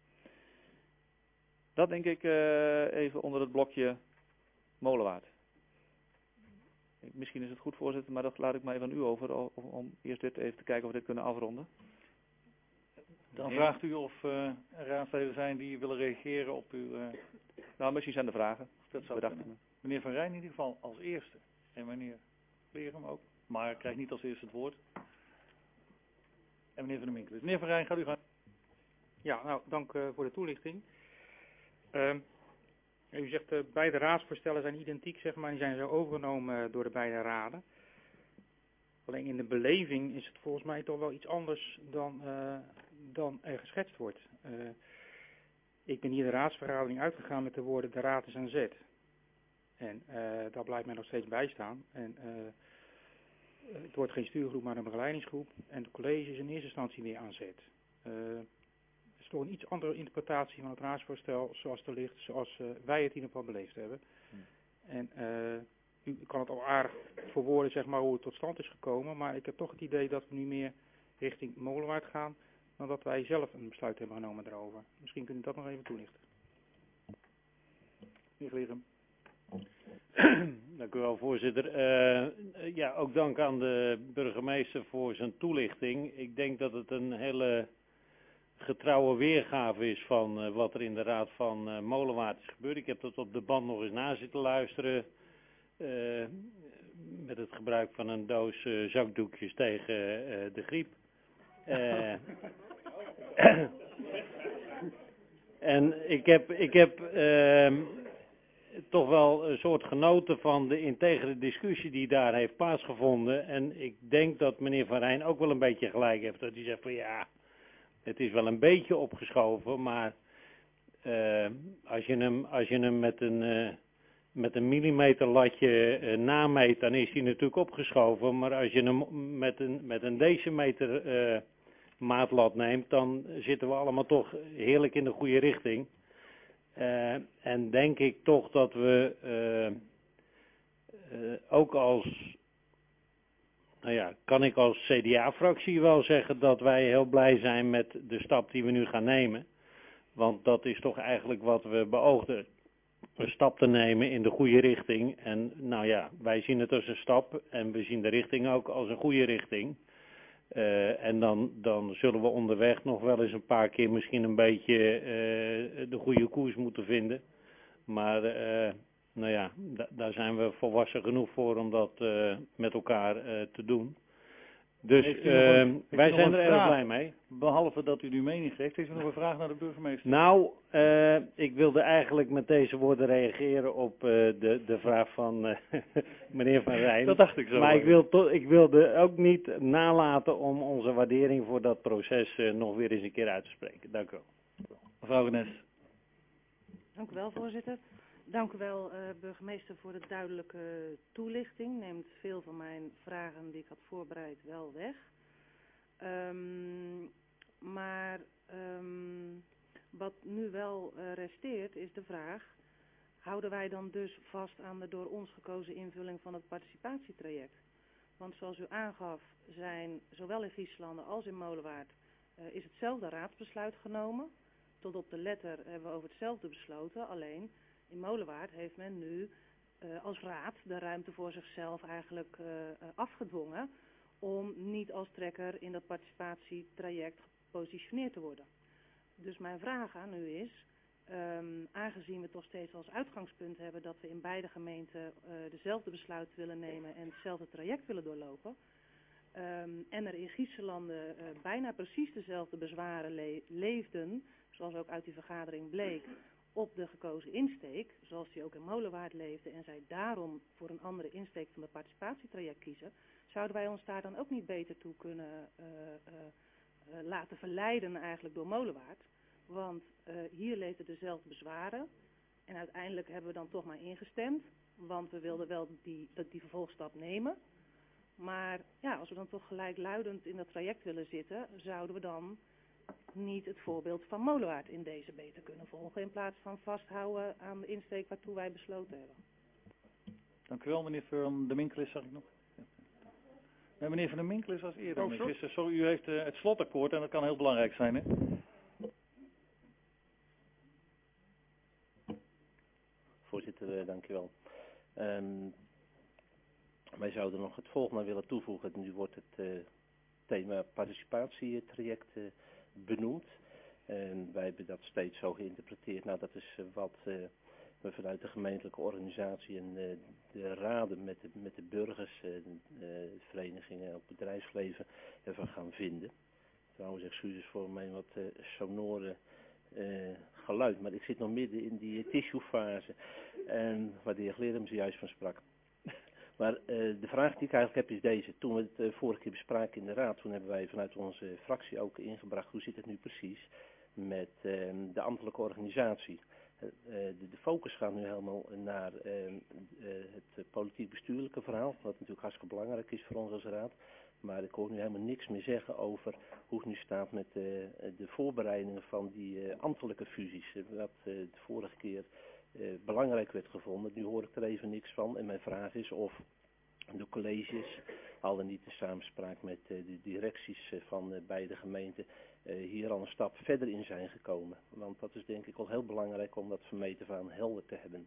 Dat denk ik even onder het blokje Molenwaard. Misschien is het goed, voorzitter, maar dat laat ik maar even aan u over, om eerst dit even te kijken of we dit kunnen afronden. Dan vraagt u of er raadsleden zijn die willen reageren op uw... Nou, misschien zijn er vragen. Dat zou kunnen. Meneer Van Rijn in ieder geval als eerste. En meneer Klerum ook. Maar krijgt niet als eerste het woord. En meneer Van der Minkel. Meneer Van Rijn, gaat u gaan. Ja, nou, dank voor de toelichting. U zegt beide raadsvoorstellen zijn identiek, zeg maar, die zijn zo overgenomen door de beide raden. Alleen in de beleving is het volgens mij toch wel iets anders dan er geschetst wordt. Ik ben hier de raadsvergadering uitgegaan met de woorden de raad is aan zet. En daar blijft mij nog steeds bij staan. En het wordt geen stuurgroep, maar een begeleidingsgroep. En het college is in eerste instantie weer aan zet. Het is toch een iets andere interpretatie van het raadsvoorstel zoals het er ligt, zoals wij het in ieder geval beleefd hebben. En u kan het al aardig verwoorden, zeg maar, hoe het tot stand is gekomen. Maar ik heb toch het idee dat we nu meer richting Molenwaard gaan dan dat wij zelf een besluit hebben genomen daarover. Misschien kunt u dat nog even toelichten. Meneer Klerum. Dank u wel, voorzitter. Ja, ook dank aan de burgemeester voor zijn toelichting. Ik denk dat het een hele getrouwe weergave is van wat er in de Raad van Molenwaard is gebeurd. Ik heb dat op de band nog eens na zitten luisteren. Met het gebruik van een doos zakdoekjes tegen de griep. En ik heb toch wel een soort genoten van de integere discussie die daar heeft plaatsgevonden. En ik denk dat meneer Van Rijn ook wel een beetje gelijk heeft. Dat hij zegt van ja, het is wel een beetje opgeschoven, maar als je hem met een millimeterlatje nameet, dan is hij natuurlijk opgeschoven. Maar als je hem met een decimeter maatlat neemt, dan zitten we allemaal toch heerlijk in de goede richting. En denk ik toch dat we ook als, nou ja, kan ik als CDA-fractie wel zeggen dat wij heel blij zijn met de stap die we nu gaan nemen. Want dat is toch eigenlijk wat we beoogden. Een stap te nemen in de goede richting. En nou ja, wij zien het als een stap en we zien de richting ook als een goede richting. En dan zullen we onderweg nog wel eens een paar keer misschien een beetje de goede koers moeten vinden. Maar nou ja, daar zijn we volwassen genoeg voor om dat met elkaar te doen. Dus wij zijn er erg blij mee. Behalve dat u uw mening geeft, heeft u nog een vraag naar de burgemeester? Nou, ik wilde eigenlijk met deze woorden reageren op de vraag van meneer Van Rijn. Dat dacht ik zo. Maar ik wilde ook niet nalaten om onze waardering voor dat proces nog weer eens een keer uit te spreken. Dank u wel. Mevrouw Genes. Dank u wel, voorzitter. Dank u wel, burgemeester, voor de duidelijke toelichting. Neemt veel van mijn vragen die ik had voorbereid wel weg. Maar wat nu wel resteert is de vraag, houden wij dan dus vast aan de door ons gekozen invulling van het participatietraject? Want zoals u aangaf, zijn zowel in Giesslanden als in Molenwaard is hetzelfde raadsbesluit genomen. Tot op de letter hebben we over hetzelfde besloten, alleen in Molenwaard heeft men nu als raad de ruimte voor zichzelf eigenlijk afgedwongen om niet als trekker in dat participatietraject gepositioneerd te worden. Dus mijn vraag aan u is, aangezien we toch steeds als uitgangspunt hebben dat we in beide gemeenten dezelfde besluiten willen nemen en hetzelfde traject willen doorlopen, en er in Giesslanden bijna precies dezelfde bezwaren leefden, zoals ook uit die vergadering bleek, op de gekozen insteek, zoals die ook in Molenwaard leefde, en zij daarom voor een andere insteek van het participatietraject kiezen, zouden wij ons daar dan ook niet beter toe kunnen laten verleiden eigenlijk door Molenwaard? Want hier leefden dezelfde bezwaren en uiteindelijk hebben we dan toch maar ingestemd, want we wilden wel die vervolgstap nemen. Maar ja, als we dan toch gelijkluidend in dat traject willen zitten, zouden we dan niet het voorbeeld van Molenwaard in deze beter kunnen volgen, in plaats van vasthouden aan de insteek waartoe wij besloten hebben. Dank u wel, meneer Van der Minkel, zag ik nog. Ja, meneer Van der Minkel is als eerder. Sorry, u heeft het slotakkoord en dat kan heel belangrijk zijn, hè? Voorzitter, dank u wel. Wij zouden nog het volgende aan willen toevoegen. Nu wordt het thema participatietraject benoemd. En wij hebben dat steeds zo geïnterpreteerd. Nou, dat is wat we vanuit de gemeentelijke organisatie en de raden met de burgers, verenigingen en het bedrijfsleven ervan gaan vinden. Trouwens, excuses voor mijn wat sonore geluid, maar ik zit nog midden in die tissuefase waar de heer Glerum zojuist van sprak. Maar de vraag die ik eigenlijk heb is deze. Toen we het vorige keer bespraken in de raad, toen hebben wij vanuit onze fractie ook ingebracht, hoe zit het nu precies met de ambtelijke organisatie. De focus gaat nu helemaal naar het politiek-bestuurlijke verhaal, wat natuurlijk hartstikke belangrijk is voor ons als raad. Maar ik hoor nu helemaal niks meer zeggen over hoe het nu staat met de voorbereidingen van die ambtelijke fusies. Wat de vorige keer belangrijk werd gevonden. Nu hoor ik er even niks van. En mijn vraag is of de colleges, al dan niet in samenspraak met de directies van beide gemeenten, hier al een stap verder in zijn gekomen. Want dat is denk ik wel heel belangrijk om dat van meet af aan helder te hebben.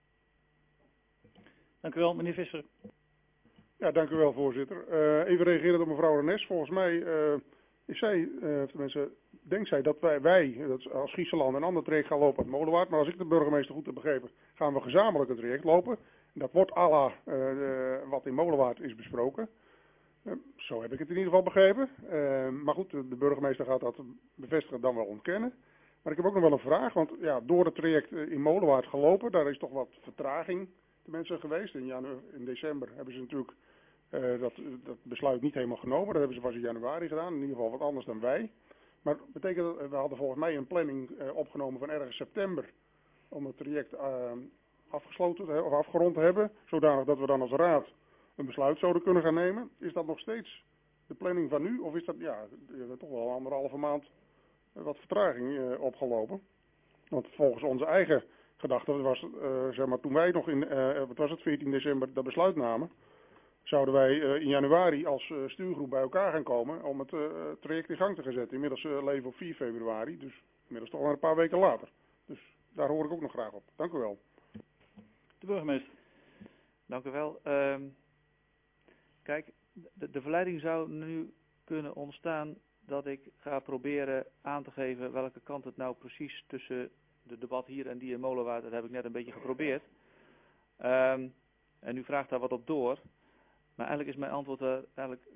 Dank u wel, meneer Visser. Ja, dank u wel, voorzitter. Even reageren op mevrouw Renes. Volgens mij is zij, tenminste, denkt zij dat wij dat als Griezenland een ander traject gaan lopen uit Molenwaard. Maar als ik de burgemeester goed heb begrepen, gaan we gezamenlijk een traject lopen. En dat wordt à la wat in Molenwaard is besproken. Zo heb ik het in ieder geval begrepen. Maar goed, de burgemeester gaat dat bevestigen dan wel ontkennen. Maar ik heb ook nog wel een vraag, want ja, door het traject in Molenwaard gelopen, daar is toch wat vertraging de mensen geweest. In december hebben ze natuurlijk dat besluit niet helemaal genomen. Dat hebben ze pas in januari gedaan, in ieder geval wat anders dan wij. Maar dat betekent dat we hadden volgens mij een planning opgenomen van ergens september om het traject afgesloten of afgerond te hebben, zodanig dat we dan als raad een besluit zouden kunnen gaan nemen. Is dat nog steeds de planning van nu? Of is dat toch wel 1,5 maand wat vertraging opgelopen? Want volgens onze eigen gedachten was, zeg maar, toen wij nog in, wat was het, 14 december dat besluit namen, zouden wij in januari als stuurgroep bij elkaar gaan komen om het traject in gang te gaan zetten. Inmiddels leven we op 4 februari, dus inmiddels toch wel een paar weken later. Dus daar hoor ik ook nog graag op. Dank u wel. De burgemeester. Dank u wel. Kijk, de verleiding zou nu kunnen ontstaan dat ik ga proberen aan te geven welke kant het nou precies tussen de debat hier en die in Molenwaard, dat heb ik net een beetje geprobeerd. En u vraagt daar wat op door. Maar eigenlijk is mijn antwoord er eigenlijk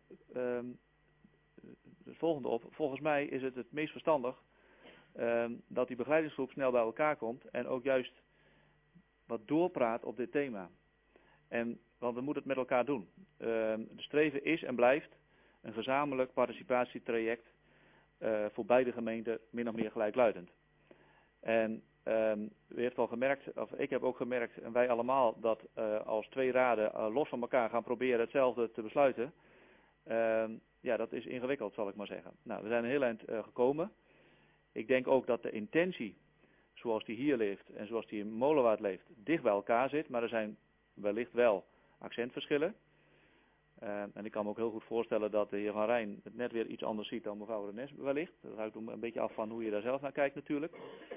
het volgende op. Volgens mij is het meest verstandig dat die begeleidingsgroep snel bij elkaar komt en ook juist wat doorpraat op dit thema. Want we moeten het met elkaar doen. De streven is en blijft een gezamenlijk participatietraject voor beide gemeenten min of meer gelijkluidend. En u heeft al gemerkt, of ik heb ook gemerkt, en wij allemaal, dat als 2 raden los van elkaar gaan proberen hetzelfde te besluiten, dat is ingewikkeld, zal ik maar zeggen. Nou, we zijn een heel eind gekomen. Ik denk ook dat de intentie, zoals die hier leeft en zoals die in Molenwaard leeft, dicht bij elkaar zit, maar er zijn wellicht wel accentverschillen. En ik kan me ook heel goed voorstellen dat de heer Van Rijn het net weer iets anders ziet dan mevrouw Renes wellicht. Dat hangt een beetje af van hoe je daar zelf naar kijkt natuurlijk.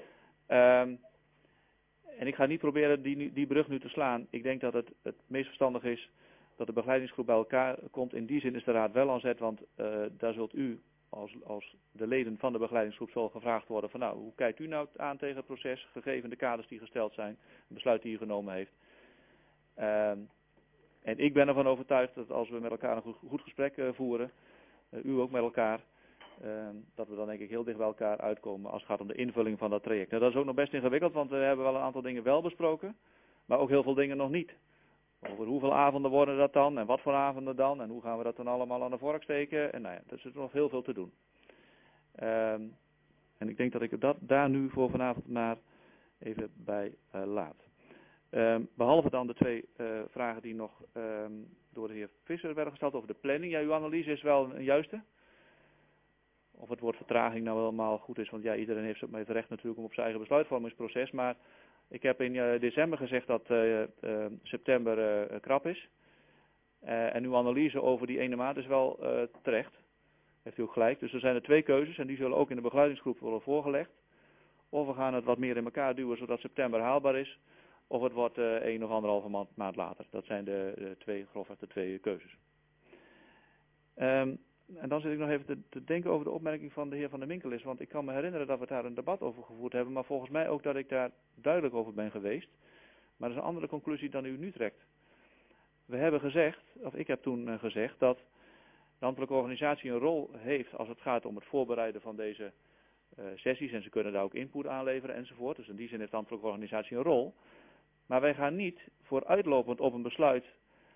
En ik ga niet proberen die brug nu te slaan. Ik denk dat het meest verstandig is dat de begeleidingsgroep bij elkaar komt. In die zin is de raad wel aan zet, want daar zult u als de leden van de begeleidingsgroep zal gevraagd worden van nou, hoe kijkt u nou aan tegen het proces, gegeven de kaders die gesteld zijn, het besluit die u genomen heeft. En ik ben ervan overtuigd dat als we met elkaar een goed gesprek voeren, u ook met elkaar, dat we dan denk ik heel dicht bij elkaar uitkomen als het gaat om de invulling van dat traject. Nou, dat is ook nog best ingewikkeld, want we hebben wel een aantal dingen wel besproken, maar ook heel veel dingen nog niet. Over hoeveel avonden worden dat dan en wat voor avonden dan en hoe gaan we dat dan allemaal aan de vork steken. En nou ja, er is nog heel veel te doen. En ik denk dat ik dat daar nu voor vanavond maar even bij laat. Behalve dan de 2 vragen die nog door de heer Visser werden gesteld over de planning. Ja, uw analyse is wel een juiste. Of het woord vertraging nou helemaal goed is, want ja, iedereen heeft het recht natuurlijk om op zijn eigen besluitvormingsproces. Maar ik heb in december gezegd dat september krap is. En uw analyse over die ene maand is wel terecht. Heeft u ook gelijk. Dus er zijn er 2 keuzes en die zullen ook in de begeleidingsgroep worden voorgelegd. Of we gaan het wat meer in elkaar duwen zodat september haalbaar is. of het wordt 1 of 1,5 maand later. Dat zijn grofweg de twee keuzes. En dan zit ik nog even te denken over de opmerking van de heer Van der Minkelis. Want ik kan me herinneren dat we daar een debat over gevoerd hebben. Maar volgens mij ook dat ik daar duidelijk over ben geweest. Maar dat is een andere conclusie dan u nu trekt. We hebben gezegd, of ik heb toen gezegd, dat de ambtelijke organisatie een rol heeft als het gaat om het voorbereiden van deze sessies. En ze kunnen daar ook input aanleveren enzovoort. Dus in die zin heeft de ambtelijke organisatie een rol. Maar wij gaan niet vooruitlopend op een besluit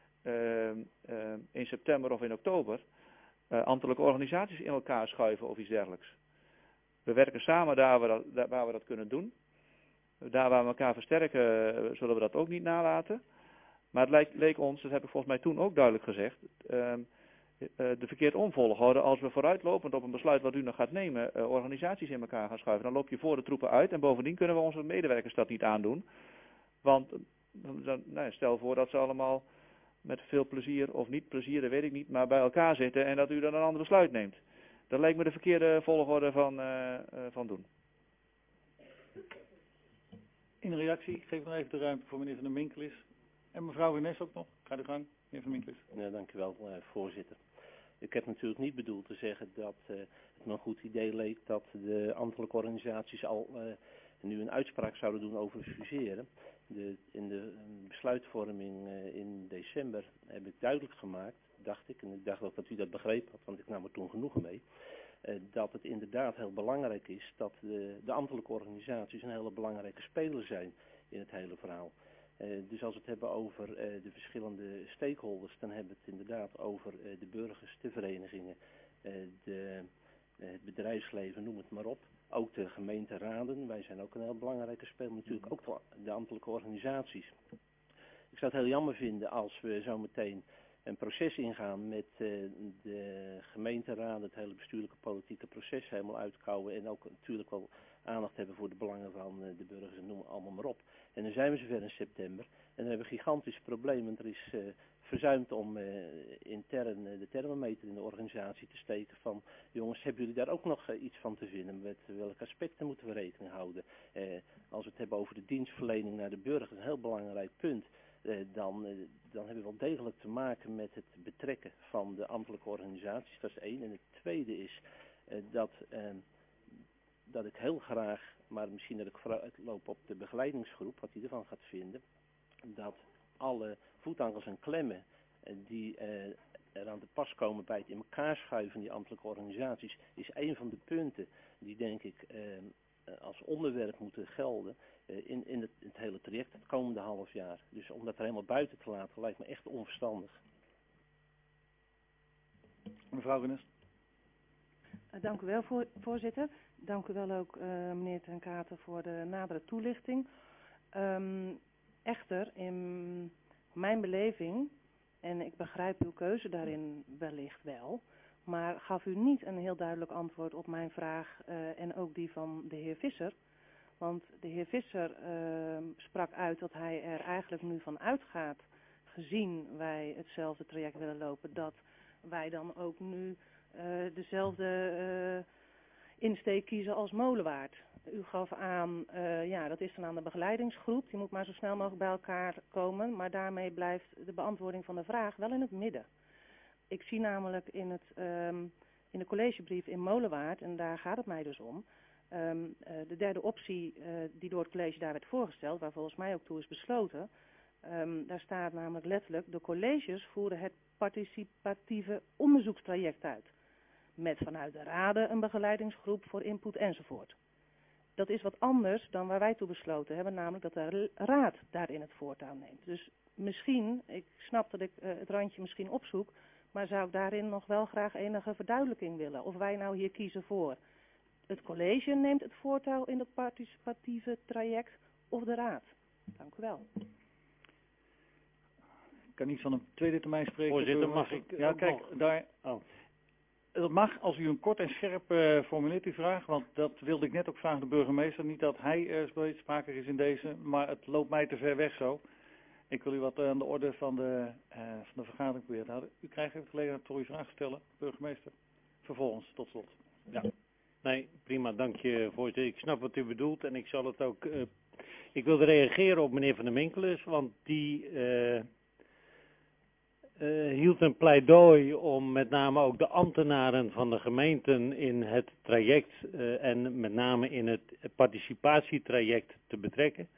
in september of in oktober ambtelijke organisaties in elkaar schuiven of iets dergelijks. We werken samen daar waar we dat kunnen doen. Daar waar we elkaar versterken zullen we dat ook niet nalaten. Maar het leek ons, dat heb ik volgens mij toen ook duidelijk gezegd, de verkeerd omvolgorde. Als we vooruitlopend op een besluit wat u nog gaat nemen, organisaties in elkaar gaan schuiven, dan loop je voor de troepen uit en bovendien kunnen we onze medewerkers dat niet aandoen. Want stel voor dat ze allemaal met veel plezier of niet plezier, dat weet ik niet, maar bij elkaar zitten en dat u dan een ander besluit neemt. Dat lijkt me de verkeerde volgorde van doen. In reactie, ik geef nog even de ruimte voor meneer Van der Minkelis. En mevrouw Renes ook nog. Ga de gang, meneer Van der Minkelis. Ja, dank u wel, voorzitter. Ik heb natuurlijk niet bedoeld te zeggen dat het me een goed idee leek dat de ambtelijke organisaties al nu een uitspraak zouden doen over fuseren. In de besluitvorming in december heb ik duidelijk gemaakt, dacht ik, en ik dacht ook dat u dat begrepen had, want ik nam er toen genoegen mee, dat het inderdaad heel belangrijk is dat de ambtelijke organisaties een hele belangrijke speler zijn in het hele verhaal. Dus als we het hebben over de verschillende stakeholders, dan hebben we het inderdaad over de burgers, de verenigingen, het bedrijfsleven, noem het maar op. Ook de gemeenteraden, wij zijn ook een heel belangrijke speler, maar natuurlijk ook de ambtelijke organisaties. Ik zou het heel jammer vinden als we zo meteen een proces ingaan met de gemeenteraden, het hele bestuurlijke politieke proces helemaal uitkouwen en ook natuurlijk wel aandacht hebben voor de belangen van de burgers en noem het allemaal maar op. En dan zijn we zover in september en dan hebben we gigantische problemen. Er is verzuimd om intern de thermometer in de organisatie te steken van jongens, hebben jullie daar ook nog iets van te vinden? Met welke aspecten moeten we rekening houden? Als we het hebben over de dienstverlening naar de burger, een heel belangrijk punt. Dan hebben we wel degelijk te maken met het betrekken van de ambtelijke organisaties. Dat is één. En het tweede is dat ik heel graag, maar misschien dat ik vooruit loop op de begeleidingsgroep, wat die ervan gaat vinden, dat alle voetankers en klemmen die er aan te pas komen bij het in elkaar schuiven van die ambtelijke organisaties, is een van de punten die denk ik als onderwerp moeten gelden in het hele traject het komende half jaar. Dus om dat er helemaal buiten te laten lijkt me echt onverstandig. Mevrouw Renes. Dank u wel, voorzitter. Dank u wel ook, meneer Ten Katen, voor de nadere toelichting. Echter, in mijn beleving, en ik begrijp uw keuze daarin wellicht wel, maar gaf u niet een heel duidelijk antwoord op mijn vraag en ook die van de heer Visser. Want de heer Visser sprak uit dat hij er eigenlijk nu van uitgaat, gezien wij hetzelfde traject willen lopen, dat wij dan ook nu dezelfde insteek kiezen als Molenwaard. U gaf aan, dat is dan aan de begeleidingsgroep, die moet maar zo snel mogelijk bij elkaar komen, maar daarmee blijft de beantwoording van de vraag wel in het midden. Ik zie namelijk in de collegebrief in Molenwaard, en daar gaat het mij dus om, de derde optie die door het college daar werd voorgesteld, waar volgens mij ook toe is besloten, daar staat namelijk letterlijk, de colleges voeren het participatieve onderzoekstraject uit. Met vanuit de raden een begeleidingsgroep voor input enzovoort. Dat is wat anders dan waar wij toe besloten hebben, namelijk dat de raad daarin het voortouw neemt. Dus misschien, ik snap dat ik het randje misschien opzoek, maar zou ik daarin nog wel graag enige verduidelijking willen. Of wij nou hier kiezen voor het college neemt het voortouw in het participatieve traject of de raad. Dank u wel. Ik kan niet van een tweede termijn spreken. Voorzitter, mag ik? Ja, kijk, daar... Oh. Dat mag als u een kort en scherp formuleert die vraag, want dat wilde ik net ook vragen de burgemeester. Niet dat hij spraker is in deze, maar het loopt mij te ver weg zo. Ik wil u wat aan de orde van de vergadering proberen houden. U krijgt even gelegenheid tot uw vraag te stellen, burgemeester. Vervolgens, tot slot. Ja. Nee, prima, dank je voorzitter. Ik snap wat u bedoelt en ik zal het ook Ik wilde reageren op meneer Van der Minkelus, want die hield een pleidooi om met name ook de ambtenaren van de gemeenten in het traject en met name in het participatietraject te betrekken.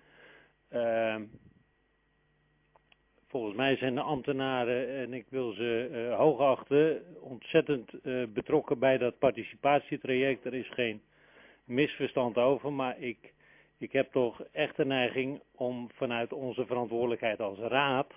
Volgens mij zijn de ambtenaren, en ik wil ze hoog achten, ontzettend betrokken bij dat participatietraject. Er is geen misverstand over, maar ik heb toch echt de neiging om vanuit onze verantwoordelijkheid als raad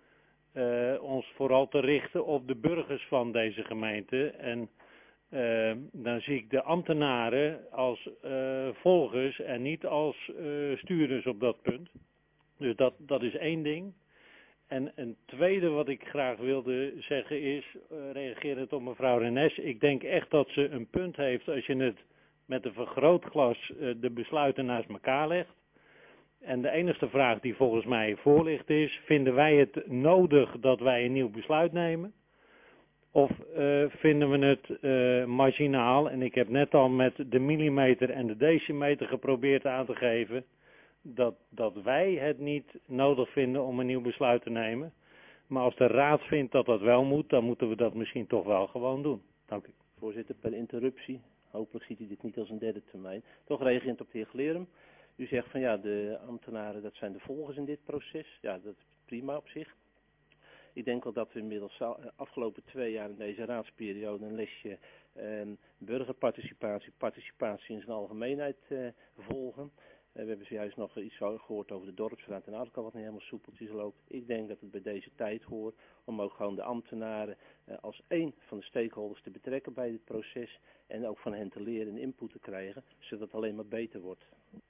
ons vooral te richten op de burgers van deze gemeente. En dan zie ik de ambtenaren als volgers en niet als stuurders op dat punt. Dus dat is één ding. En een tweede wat ik graag wilde zeggen is, reagerend op mevrouw Renes, ik denk echt dat ze een punt heeft als je het met een vergrootglas de besluiten naast elkaar legt. En de enige vraag die volgens mij voor ligt is, vinden wij het nodig dat wij een nieuw besluit nemen? Of vinden we het marginaal? En ik heb net al met de millimeter en de decimeter geprobeerd aan te geven dat wij het niet nodig vinden om een nieuw besluit te nemen. Maar als de raad vindt dat dat wel moet, dan moeten we dat misschien toch wel gewoon doen. Dank u. Voorzitter, per interruptie. Hopelijk ziet u dit niet als een derde termijn. Toch reagerend op de heer Glerum. U zegt van ja, de ambtenaren, dat zijn de volgers in dit proces. Ja, dat is prima op zich. Ik denk wel dat we inmiddels afgelopen 2 jaar in deze raadsperiode een lesje burgerparticipatie, participatie in zijn algemeenheid volgen. We hebben zojuist nog iets gehoord over de dorpsraad en ook al wat niet helemaal soepeltjes loopt. Ik denk dat het bij deze tijd hoort om ook gewoon de ambtenaren als één van de stakeholders te betrekken bij dit proces. En ook van hen te leren en input te krijgen, zodat het alleen maar beter wordt.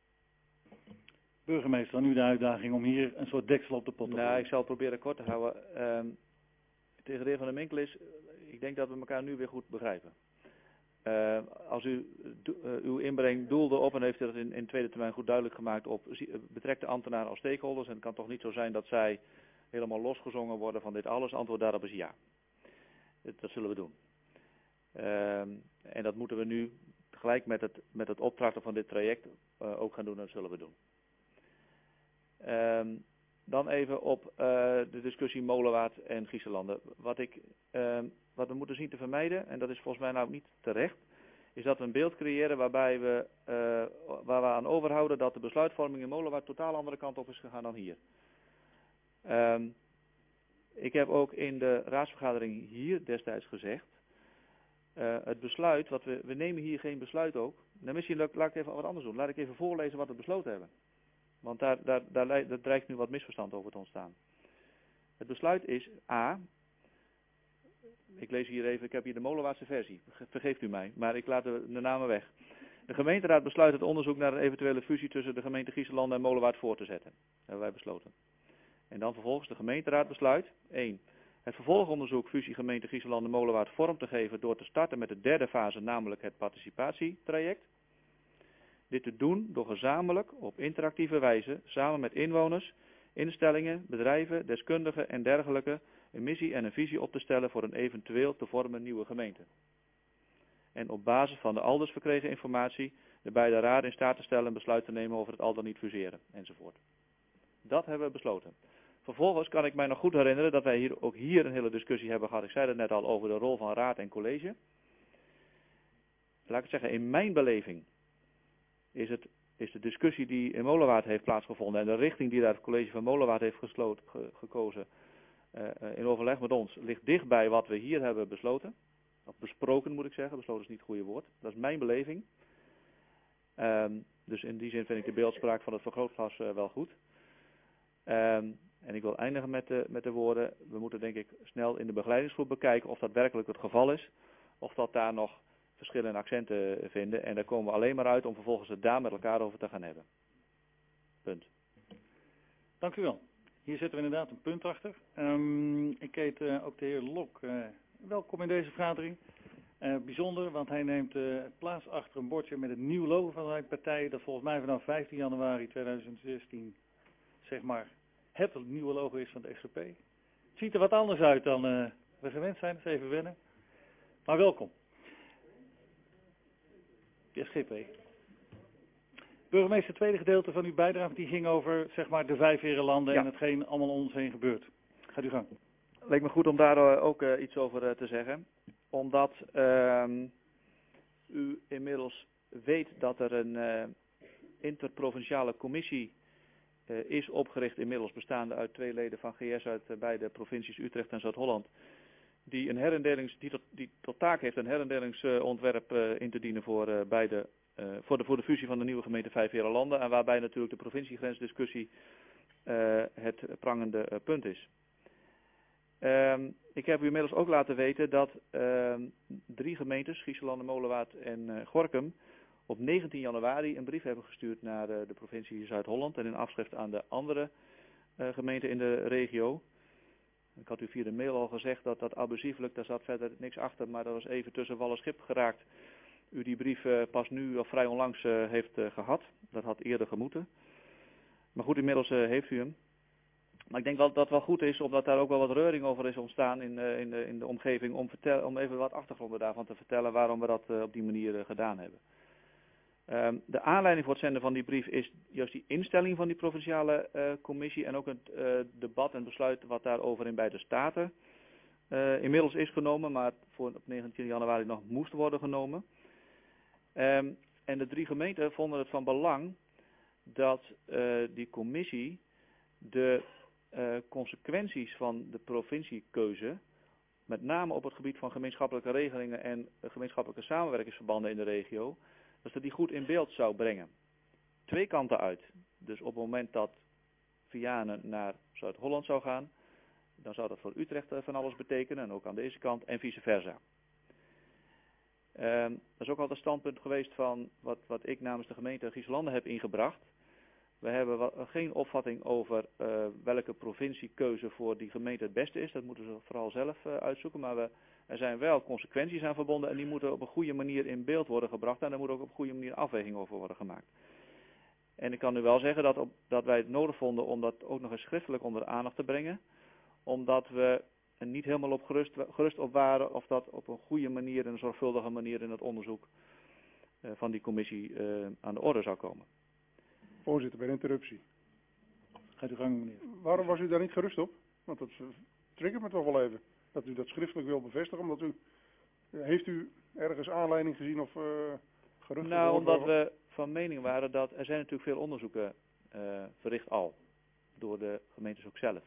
Burgemeester, dan nu de uitdaging om hier een soort deksel op de pot te leggen. Nou, ik zal het proberen kort te houden. Tegen de heer Van der Minkelus, ik denk dat we elkaar nu weer goed begrijpen. Als u uw inbreng doelde op, en heeft u dat in tweede termijn goed duidelijk gemaakt, op betrek de ambtenaren als stakeholders. En het kan toch niet zo zijn dat zij helemaal losgezongen worden van dit alles. Antwoord daarop is ja. Dat zullen we doen. En dat moeten we nu gelijk met het optrachten van dit traject ook gaan doen, en dat zullen we doen. Dan even op de discussie Molenwaard en Grieselanden. Wat we moeten zien te vermijden, en dat is volgens mij nou niet terecht, is dat we een beeld creëren waarbij waar we aan overhouden dat de besluitvorming in Molenwaard totaal andere kant op is gegaan dan hier. Ik heb ook in de raadsvergadering hier destijds gezegd, het besluit, we nemen hier geen besluit ook. Nou, misschien laat ik even wat anders doen. Laat ik even voorlezen wat we besloten hebben. Want daar dreigt nu wat misverstand over te ontstaan. Het besluit is A. Ik lees hier even, ik heb hier de Molenwaardse versie. Vergeeft u mij, maar ik laat de namen weg. De gemeenteraad besluit het onderzoek naar een eventuele fusie tussen de gemeente Grieselanden en Molenwaard voor te zetten. Dat hebben wij besloten. En dan vervolgens de gemeenteraad besluit 1. Het vervolgonderzoek fusie gemeente Grieselanden en Molenwaard vorm te geven door te starten met de 3e fase, namelijk het participatietraject. Dit te doen door gezamenlijk op interactieve wijze, samen met inwoners, instellingen, bedrijven, deskundigen en dergelijke, een missie en een visie op te stellen voor een eventueel te vormen nieuwe gemeente. En op basis van de aldus verkregen informatie de beide raden in staat te stellen een besluit te nemen over het al dan niet fuseren, enzovoort. Dat hebben we besloten. Vervolgens kan ik mij nog goed herinneren dat wij ook hier een hele discussie hebben gehad. Ik zei het net al over de rol van raad en college. Laat ik het zeggen, in mijn beleving is de discussie die in Molenwaard heeft plaatsgevonden en de richting die daar het college van Molenwaard heeft gekozen in overleg met ons, ligt dichtbij wat we hier hebben besloten. Of besproken moet ik zeggen, besloten is niet het goede woord. Dat is mijn beleving. Dus in die zin vind ik de beeldspraak van het vergrootglas wel goed. En ik wil eindigen met de woorden, we moeten denk ik snel in de begeleidingsgroep bekijken of dat werkelijk het geval is. Of dat daar nog verschillende accenten vinden. En daar komen we alleen maar uit om vervolgens het daar met elkaar over te gaan hebben. Punt. Dank u wel. Hier zetten we inderdaad een punt achter. Ik heet ook de heer Lok. Welkom in deze vergadering. Bijzonder, want hij neemt plaats achter een bordje met het nieuw logo van zijn partij. Dat volgens mij vanaf 15 januari 2016, zeg maar, het nieuwe logo is van de SGP. Het ziet er wat anders uit dan we gewend zijn. Dat is even wennen. Maar welkom. De SGP. Burgemeester, het tweede gedeelte van uw bijdrage die ging over zeg maar, de Vijfherenlanden Ja. en hetgeen allemaal om ons heen gebeurt. Gaat u gang. Leek me goed om daar ook iets over te zeggen. Omdat u inmiddels weet dat er een interprovinciale commissie is opgericht, inmiddels bestaande uit 2 leden van GS uit beide provincies Utrecht en Zuid-Holland. Die die tot taak heeft een herindelingsontwerp in te dienen voor voor de fusie van de nieuwe gemeente Vijfherenlanden. En waarbij natuurlijk de provinciegrensdiscussie het prangende punt is. Ik heb u inmiddels ook laten weten dat 3 gemeentes, Giesselanden, Molenwaard en Gorinchem, op 19 januari een brief hebben gestuurd naar de provincie Zuid-Holland en in afschrift aan de andere gemeenten in de regio. Ik had u via de mail al gezegd dat dat abusieflijk, daar zat verder niks achter, maar dat was even tussen wal en schip geraakt. U die brief pas nu of vrij onlangs heeft gehad. Dat had eerder gemoeten. Maar goed, inmiddels heeft u hem. Maar ik denk wel dat het wel goed is, omdat daar ook wel wat reuring over is ontstaan in de omgeving, om even wat achtergronden daarvan te vertellen waarom we dat op die manier gedaan hebben. De aanleiding voor het zenden van die brief is juist die instelling van die provinciale commissie en ook het debat en besluit wat daarover in beide staten inmiddels is genomen, maar op 19 januari nog moest worden genomen. En de 3 gemeenten vonden het van belang dat die commissie de consequenties van de provinciekeuze, met name op het gebied van gemeenschappelijke regelingen en gemeenschappelijke samenwerkingsverbanden in de regio, dat ze die goed in beeld zou brengen. 2 kanten uit. Dus op het moment dat Vianen naar Zuid-Holland zou gaan, dan zou dat voor Utrecht van alles betekenen, en ook aan deze kant, en vice versa. Dat is ook altijd het standpunt geweest van wat ik namens de gemeente Giesselanden heb ingebracht. We hebben geen opvatting over welke provinciekeuze voor die gemeente het beste is. Dat moeten ze vooral zelf uitzoeken. Maar er zijn wel consequenties aan verbonden en die moeten op een goede manier in beeld worden gebracht. En daar moet ook op een goede manier afweging over worden gemaakt. En ik kan u wel zeggen dat wij het nodig vonden om dat ook nog eens schriftelijk onder de aandacht te brengen. Omdat we er niet helemaal op gerust op waren of dat op een goede manier en een zorgvuldige manier in het onderzoek van die commissie aan de orde zou komen. Voorzitter, bij interruptie. Gaat u gang, meneer. Waarom was u daar niet gerust op? Want dat triggert me toch wel even. Dat u dat schriftelijk wil bevestigen. Omdat heeft u ergens aanleiding gezien of geruchten? Nou, omdat we van mening waren dat er zijn natuurlijk veel onderzoeken verricht al. Door de gemeentes ook zelf.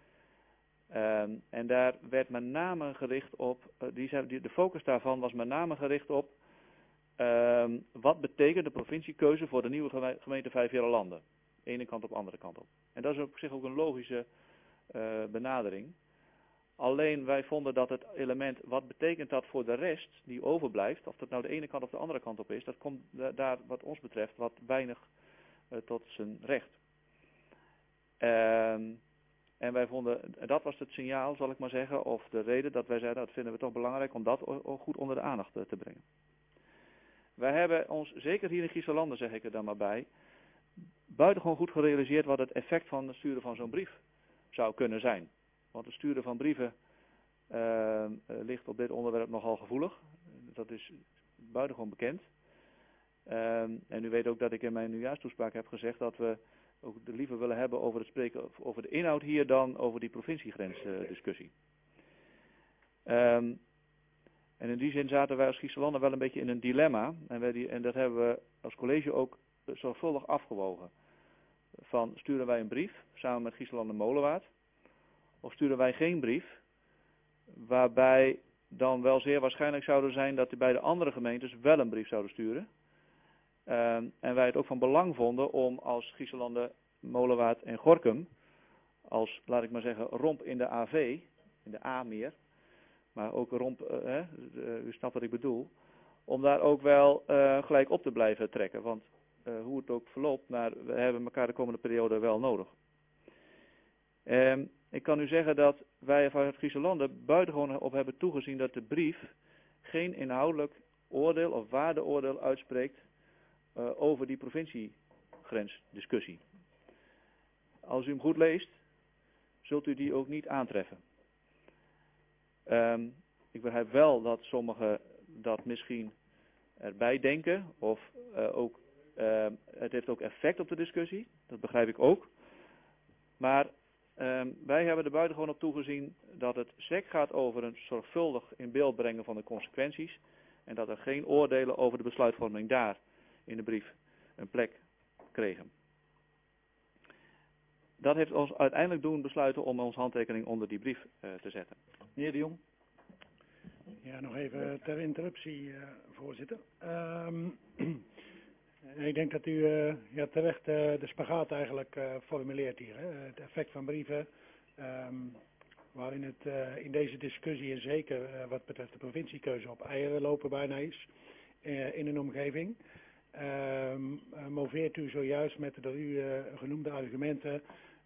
En daar werd met name gericht op, de focus daarvan was met name gericht op wat betekent de provinciekeuze voor de nieuwe gemeente Vijfherenlanden. Ene kant op, andere kant op. En dat is op zich ook een logische benadering. Alleen wij vonden dat het element, wat betekent dat voor de rest die overblijft, of dat nou de ene kant of de andere kant op is, dat komt daar wat ons betreft wat weinig tot zijn recht. En wij vonden, dat was het signaal, zal ik maar zeggen, of de reden dat wij zeiden, dat vinden we toch belangrijk om dat ook goed onder de aandacht te brengen. Wij hebben ons, zeker hier in Giesselanden zeg ik er dan maar bij, buitengewoon goed gerealiseerd wat het effect van het sturen van zo'n brief zou kunnen zijn. Want het sturen van brieven ligt op dit onderwerp nogal gevoelig. Dat is buitengewoon bekend. En u weet ook dat ik in mijn nieuwjaarstoespraak heb gezegd dat we ook liever willen hebben over het spreken over de inhoud hier dan over die provinciegrensdiscussie. En in die zin zaten wij als Giesselanden wel een beetje in een dilemma. En dat hebben we als college ook zorgvuldig afgewogen. Van sturen wij een brief samen met Giesselanden Molenwaard? Of sturen wij geen brief? Waarbij dan wel zeer waarschijnlijk zouden zijn dat de beide andere gemeentes wel een brief zouden sturen. En wij het ook van belang vonden om als Giesselanden, Molenwaard en Gorinchem, als, laat ik maar zeggen, romp in de AV, in de A meer, maar ook romp, u snapt wat ik bedoel, om daar ook wel gelijk op te blijven trekken. Want hoe het ook verloopt, maar we hebben elkaar de komende periode wel nodig. Ik kan u zeggen dat wij vanuit Giesselanden buitengewoon op hebben toegezien dat de brief geen inhoudelijk oordeel of waardeoordeel uitspreekt over die provinciegrensdiscussie. Als u hem goed leest, zult u die ook niet aantreffen. Ik begrijp wel dat sommigen dat misschien erbij denken of ook Het heeft ook effect op de discussie, dat begrijp ik ook. Maar wij hebben er buitengewoon op toegezien dat het SEC gaat over een zorgvuldig in beeld brengen van de consequenties. En dat er geen oordelen over de besluitvorming daar in de brief een plek kregen. Dat heeft ons uiteindelijk doen besluiten om onze handtekening onder die brief te zetten. Meneer de Jong. Ja, nog even ter interruptie, voorzitter. Ik denk dat u terecht de spagaat eigenlijk formuleert hier. Hè? Het effect van brieven, waarin het in deze discussie en zeker wat betreft de provinciekeuze op eieren lopen bijna is in een omgeving. Moveert u zojuist met de door u genoemde argumenten,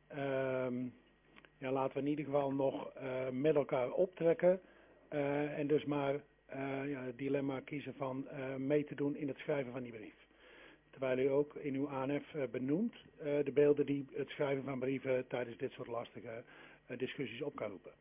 laten we in ieder geval nog met elkaar optrekken en dus maar het dilemma kiezen van mee te doen in het schrijven van die brief. Terwijl u ook in uw ANF benoemt de beelden die het schrijven van brieven tijdens dit soort lastige discussies op kan roepen.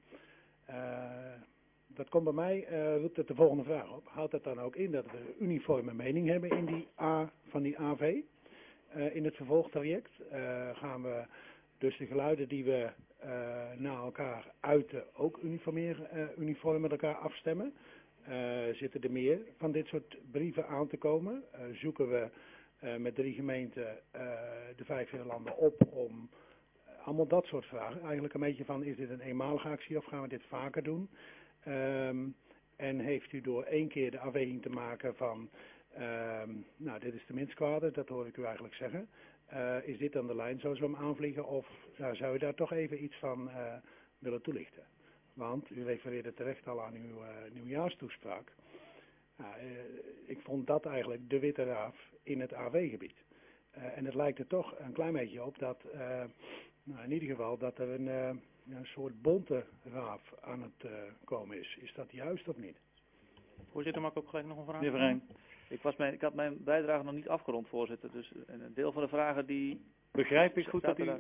Dat komt bij mij, roept het de volgende vraag op. Houdt dat dan ook in dat we een uniforme mening hebben in die van die AV in het vervolgtraject? Gaan we dus de geluiden die we naar elkaar uiten ook uniform met elkaar afstemmen? Zitten er meer van dit soort brieven aan te komen? Zoeken we met 3 gemeenten de 5 landen op om allemaal dat soort vragen. Eigenlijk een beetje van, is dit een eenmalige actie of gaan we dit vaker doen? En heeft u door 1 keer de afweging te maken van, dit is de minst kwade, dat hoor ik u eigenlijk zeggen. Is dit dan de lijn zoals we hem aanvliegen of zou u daar toch even iets van willen toelichten? Want u refereerde terecht al aan uw nieuwjaarstoespraak. Ik vond dat eigenlijk de witte raaf in het AW-gebied. En het lijkt er toch een klein beetje op dat, in ieder geval, dat er een soort bonte raaf aan het komen is. Is dat juist of niet? Voorzitter, mag ik ook gelijk nog een vraag? Meneer Verheyen. Ik had mijn bijdrage nog niet afgerond, voorzitter. Dus een deel van de vragen die... Begrijp ik goed dat u...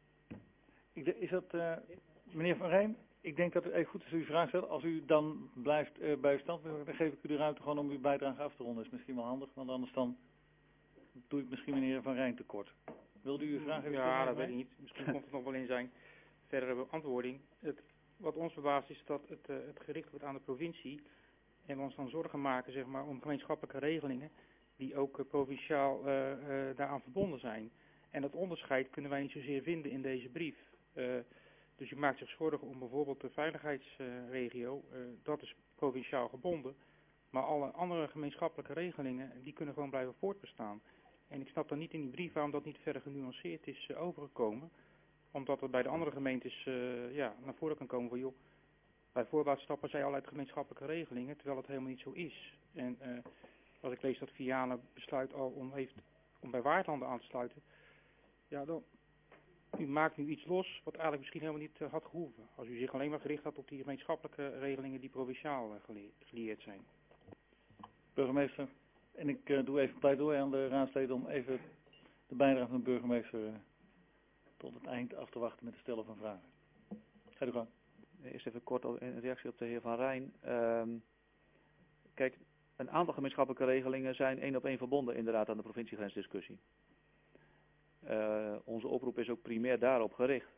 Is dat, meneer Van Rijn? Ik denk dat het even goed is dat u vraag stelt. Als u dan blijft bij uw stand, dan geef ik u de ruimte gewoon om uw bijdrage af te ronden. Dat is misschien wel handig, want anders dan doe ik misschien meneer Van Rijn tekort. Wilde u uw vraag even stellen? Ja, dat weet ik niet. Misschien komt het nog wel in zijn verdere beantwoording. Wat ons verbaast is dat het gericht wordt aan de provincie en we ons dan zorgen maken, zeg maar, om gemeenschappelijke regelingen die ook provinciaal daaraan verbonden zijn. En dat onderscheid kunnen wij niet zozeer vinden in deze brief. Dus u maakt zich zorgen om bijvoorbeeld de veiligheidsregio, dat is provinciaal gebonden. Maar alle andere gemeenschappelijke regelingen, die kunnen gewoon blijven voortbestaan. En ik snap dan niet in die brief waarom dat niet verder genuanceerd is overgekomen. Omdat het bij de andere gemeentes naar voren kan komen van, joh, bij voorbaat stappen zij al uit gemeenschappelijke regelingen, terwijl het helemaal niet zo is. En als ik lees dat Vianen besluit al om bij Waardlanden aan te sluiten, ja, dan... U maakt nu iets los wat eigenlijk misschien helemaal niet had gehoeven. Als u zich alleen maar gericht had op die gemeenschappelijke regelingen die provinciaal gelieerd zijn. Burgemeester, en ik doe even pleidooi aan de raadsleden om even de bijdrage van de burgemeester tot het eind af te wachten met het stellen van vragen. Ga u gang. Eerst even kort een reactie op de heer Van Rijn. Kijk, een aantal gemeenschappelijke regelingen zijn 1 op 1 verbonden inderdaad aan de provinciegrensdiscussie. Onze oproep is ook primair daarop gericht.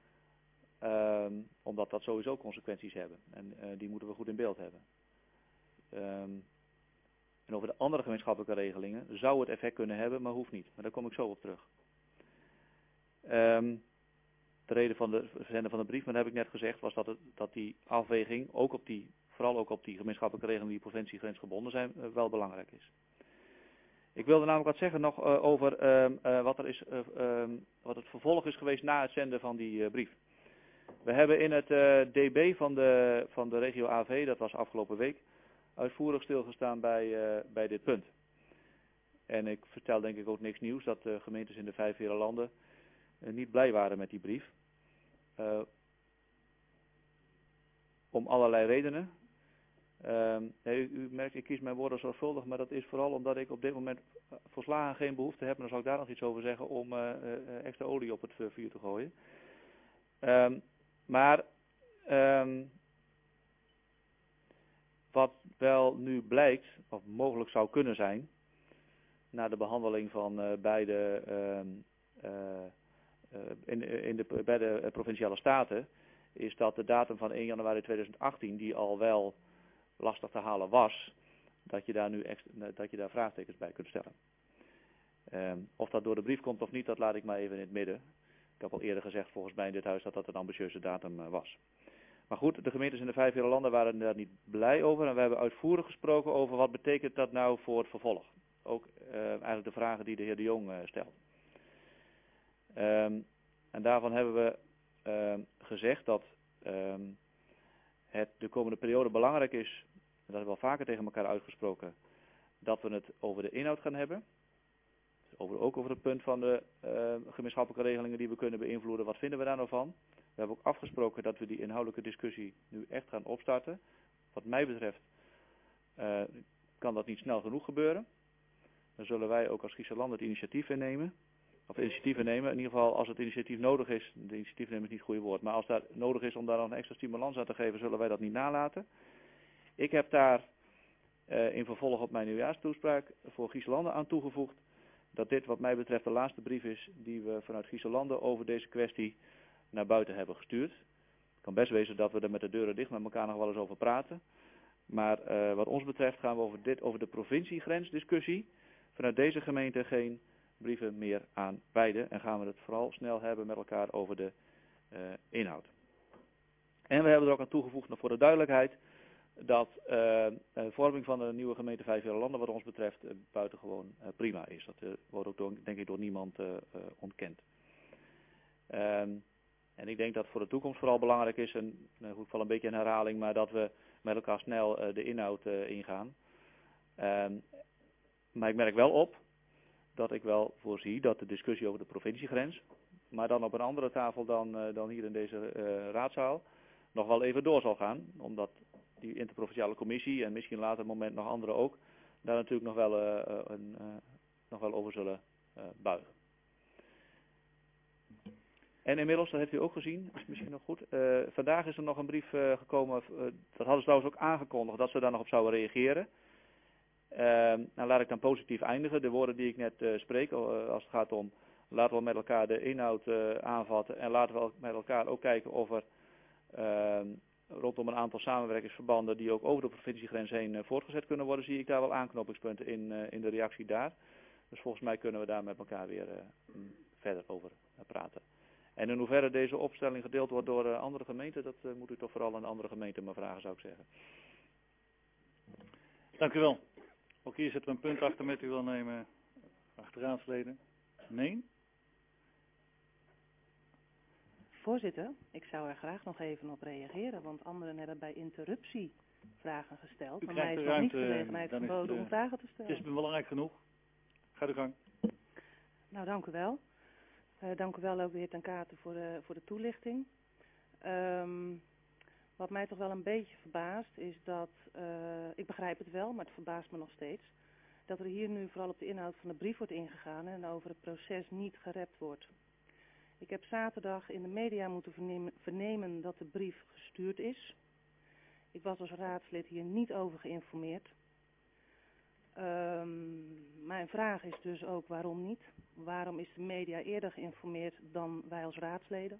Omdat dat sowieso consequenties hebben. En die moeten we goed in beeld hebben. En over de andere gemeenschappelijke regelingen zou het effect kunnen hebben, maar hoeft niet. Maar daar kom ik zo op terug. De reden van de verzenden van de brief, maar dat heb ik net gezegd, was dat die afweging vooral ook op die gemeenschappelijke regelingen die provinciegrens gebonden zijn, wel belangrijk is. Ik wilde namelijk wat zeggen nog over wat het vervolg is geweest na het zenden van die brief. We hebben in het DB van de regio AV, dat was afgelopen week, uitvoerig stilgestaan bij dit punt. En ik vertel denk ik ook niks nieuws dat de gemeentes in de 5 landen niet blij waren met die brief. Om allerlei redenen. U merkt, ik kies mijn woorden zorgvuldig, maar dat is vooral omdat ik op dit moment volslagen geen behoefte heb, en dan zal ik daar nog iets over zeggen, om extra olie op het vuur te gooien. Wat wel nu blijkt, of mogelijk zou kunnen zijn, na de behandeling van beide bij de provinciale staten, is dat de datum van 1 januari 2018, die al wel lastig te halen was, dat je daar nu vraagtekens bij kunt stellen. Of dat door de brief komt of niet, dat laat ik maar even in het midden. Ik heb al eerder gezegd, volgens mij in dit huis, dat dat een ambitieuze datum was. Maar goed, de gemeentes in de 5 landen waren daar niet blij over. En we hebben uitvoerig gesproken over wat betekent dat nou voor het vervolg. Ook eigenlijk de vragen die de heer De Jong stelt. En daarvan hebben we gezegd dat het de komende periode belangrijk is, en dat hebben we al vaker tegen elkaar uitgesproken, dat we het over de inhoud gaan hebben. Ook over het punt van de gemeenschappelijke regelingen die we kunnen beïnvloeden. Wat vinden we daar nou van? We hebben ook afgesproken dat we die inhoudelijke discussie nu echt gaan opstarten. Wat mij betreft kan dat niet snel genoeg gebeuren. Dan zullen wij ook als Griezenland het initiatief innemen. Of initiatieven nemen. In ieder geval als het initiatief nodig is. De initiatief nemen is niet het goede woord. Maar als dat nodig is om daar nog een extra stimulans aan te geven, zullen wij dat niet nalaten. Ik heb daar in vervolg op mijn nieuwjaarstoespraak voor Griezenlanden aan toegevoegd. Dat dit wat mij betreft de laatste brief is die we vanuit Griezenlanden over deze kwestie naar buiten hebben gestuurd. Het kan best wezen dat we er met de deuren dicht met elkaar nog wel eens over praten. Maar wat ons betreft gaan we over de provinciegrensdiscussie vanuit deze gemeente geen brieven meer aan wijden. En gaan we het vooral snel hebben met elkaar over de inhoud. En we hebben er ook aan toegevoegd, nog voor de duidelijkheid, dat de vorming van de nieuwe gemeente 5 landen wat ons betreft buitengewoon prima is. Dat wordt ook denk ik door niemand ontkend. En ik denk dat voor de toekomst vooral belangrijk is, en goed, ik val een beetje in herhaling, maar dat we met elkaar snel de inhoud ingaan. Maar ik merk wel op dat ik wel voorzie dat de discussie over de provinciegrens, maar dan op een andere tafel dan hier in deze raadzaal, nog wel even door zal gaan. Omdat die interprovinciale commissie en misschien later moment nog anderen ook, daar natuurlijk nog wel over zullen buigen. En inmiddels, dat heeft u ook gezien, is misschien nog goed. Vandaag is er nog een brief gekomen, dat hadden ze trouwens ook aangekondigd, dat ze daar nog op zouden reageren. Nou, laat ik dan positief eindigen. De woorden die ik net spreek, als het gaat om, laten we met elkaar de inhoud aanvatten. En laten we met elkaar ook kijken of er rondom een aantal samenwerkingsverbanden die ook over de provinciegrens heen voortgezet kunnen worden, zie ik daar wel aanknopingspunten in de reactie daar. Dus volgens mij kunnen we daar met elkaar weer verder over praten. En in hoeverre deze opstelling gedeeld wordt door andere gemeenten, dat moet u toch vooral aan andere gemeenten maar vragen, zou ik zeggen. Dank u wel. Ook hier zetten we een punt achter met u wil nemen, achterraadsleden. Nee? Voorzitter, ik zou er graag nog even op reageren, want anderen hebben bij interruptie vragen gesteld. Maar mij is nog niet de gelegenheid geboden om vragen te stellen. Het is belangrijk genoeg. Ga de gang. Nou, dank u wel. Dank u wel ook de heer Ten Kate voor de toelichting. Wat mij toch wel een beetje verbaast is dat, ik begrijp het wel, maar het verbaast me nog steeds, dat er hier nu vooral op de inhoud van de brief wordt ingegaan en over het proces niet gerept wordt. Ik heb zaterdag in de media moeten vernemen dat de brief gestuurd is. Ik was als raadslid hier niet over geïnformeerd. Mijn vraag is dus ook waarom niet. Waarom is de media eerder geïnformeerd dan wij als raadsleden?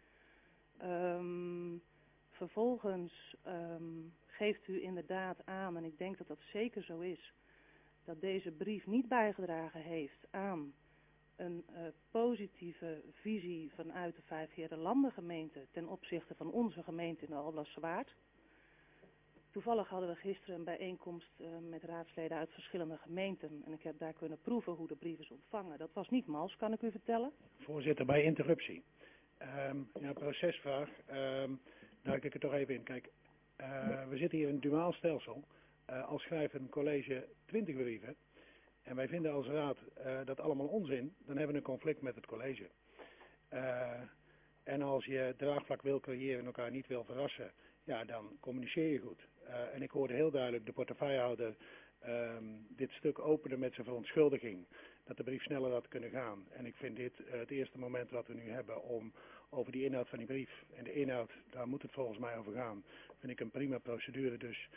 Vervolgens geeft u inderdaad aan, en ik denk dat dat zeker zo is, dat deze brief niet bijgedragen heeft aan een positieve visie vanuit de 5 gemeente ten opzichte van onze gemeente in de Alblasswaard. Toevallig hadden we gisteren een bijeenkomst met raadsleden uit verschillende gemeenten en ik heb daar kunnen proeven hoe de brief is ontvangen. Dat was niet mals, kan ik u vertellen. Voorzitter, bij interruptie. Procesvraag. Duik ik er toch even in. Kijk, we zitten hier in een duaal stelsel. Al schrijft een college 20 brieven en wij vinden als raad dat allemaal onzin, dan hebben we een conflict met het college. En als je draagvlak wil creëren en elkaar niet wil verrassen, ja, dan communiceer je goed. En ik hoorde heel duidelijk de portefeuillehouder dit stuk openen met zijn verontschuldiging, dat de brief sneller had kunnen gaan. En ik vind dit het eerste moment wat we nu hebben om over die inhoud van die brief, en de inhoud, daar moet het volgens mij over gaan, vind ik een prima procedure. Dus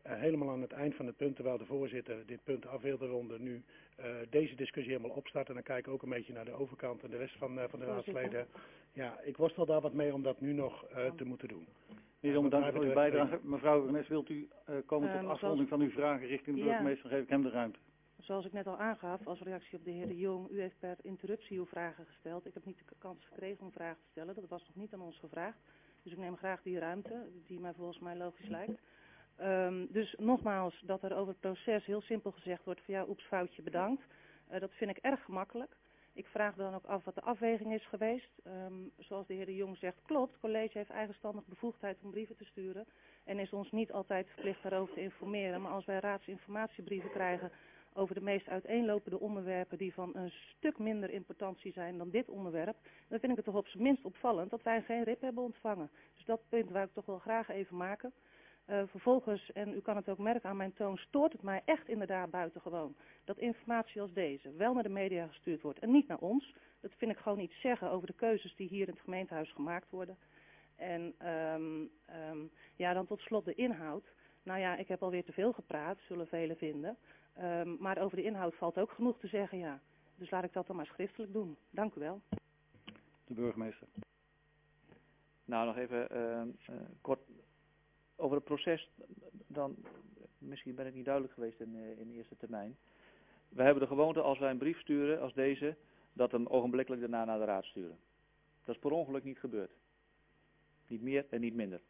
helemaal aan het eind van het punt, terwijl de voorzitter dit punt af wilde ronden, nu deze discussie helemaal opstart. En dan kijk ik ook een beetje naar de overkant en de rest van de raadsleden. Ja, ik worstel daar wat mee om dat nu nog te moeten doen. Meneer Domme, dank u voor uw bijdrage. Mevrouw Renes, wilt u komen tot afronding van uw vragen richting de burgemeester? Dan geef ik hem de ruimte. Zoals ik net al aangaf, als reactie op de heer De Jong, u heeft per interruptie uw vragen gesteld. Ik heb niet de kans gekregen om vragen te stellen, dat was nog niet aan ons gevraagd. Dus ik neem graag die ruimte, die mij volgens mij logisch lijkt. Dus nogmaals, dat er over het proces heel simpel gezegd wordt van ja, oeps, foutje, bedankt. Dat vind ik erg gemakkelijk. Ik vraag dan ook af wat de afweging is geweest. Zoals de heer De Jong zegt, klopt, het college heeft eigenstandig bevoegdheid om brieven te sturen. En is ons niet altijd verplicht daarover te informeren. Maar als wij raadsinformatiebrieven krijgen over de meest uiteenlopende onderwerpen die van een stuk minder importantie zijn dan dit onderwerp, dan vind ik het toch op zijn minst opvallend dat wij geen RIP hebben ontvangen. Dus dat punt wou ik toch wel graag even maken. Vervolgens, en u kan het ook merken aan mijn toon, stoort het mij echt inderdaad buitengewoon dat informatie als deze wel naar de media gestuurd wordt en niet naar ons. Dat vind ik gewoon iets zeggen over de keuzes die hier in het gemeentehuis gemaakt worden. En ja, dan tot slot de inhoud. Nou ja, ik heb alweer te veel gepraat, zullen velen vinden. Maar over de inhoud valt ook genoeg te zeggen, ja. Dus laat ik dat dan maar schriftelijk doen. Dank u wel. De burgemeester. Nou, nog even kort over het proces. Dan, misschien ben ik niet duidelijk geweest in de eerste termijn. We hebben de gewoonte als wij een brief sturen als deze, dat we hem ogenblikkelijk daarna naar de raad sturen. Dat is per ongeluk niet gebeurd. Niet meer en niet minder.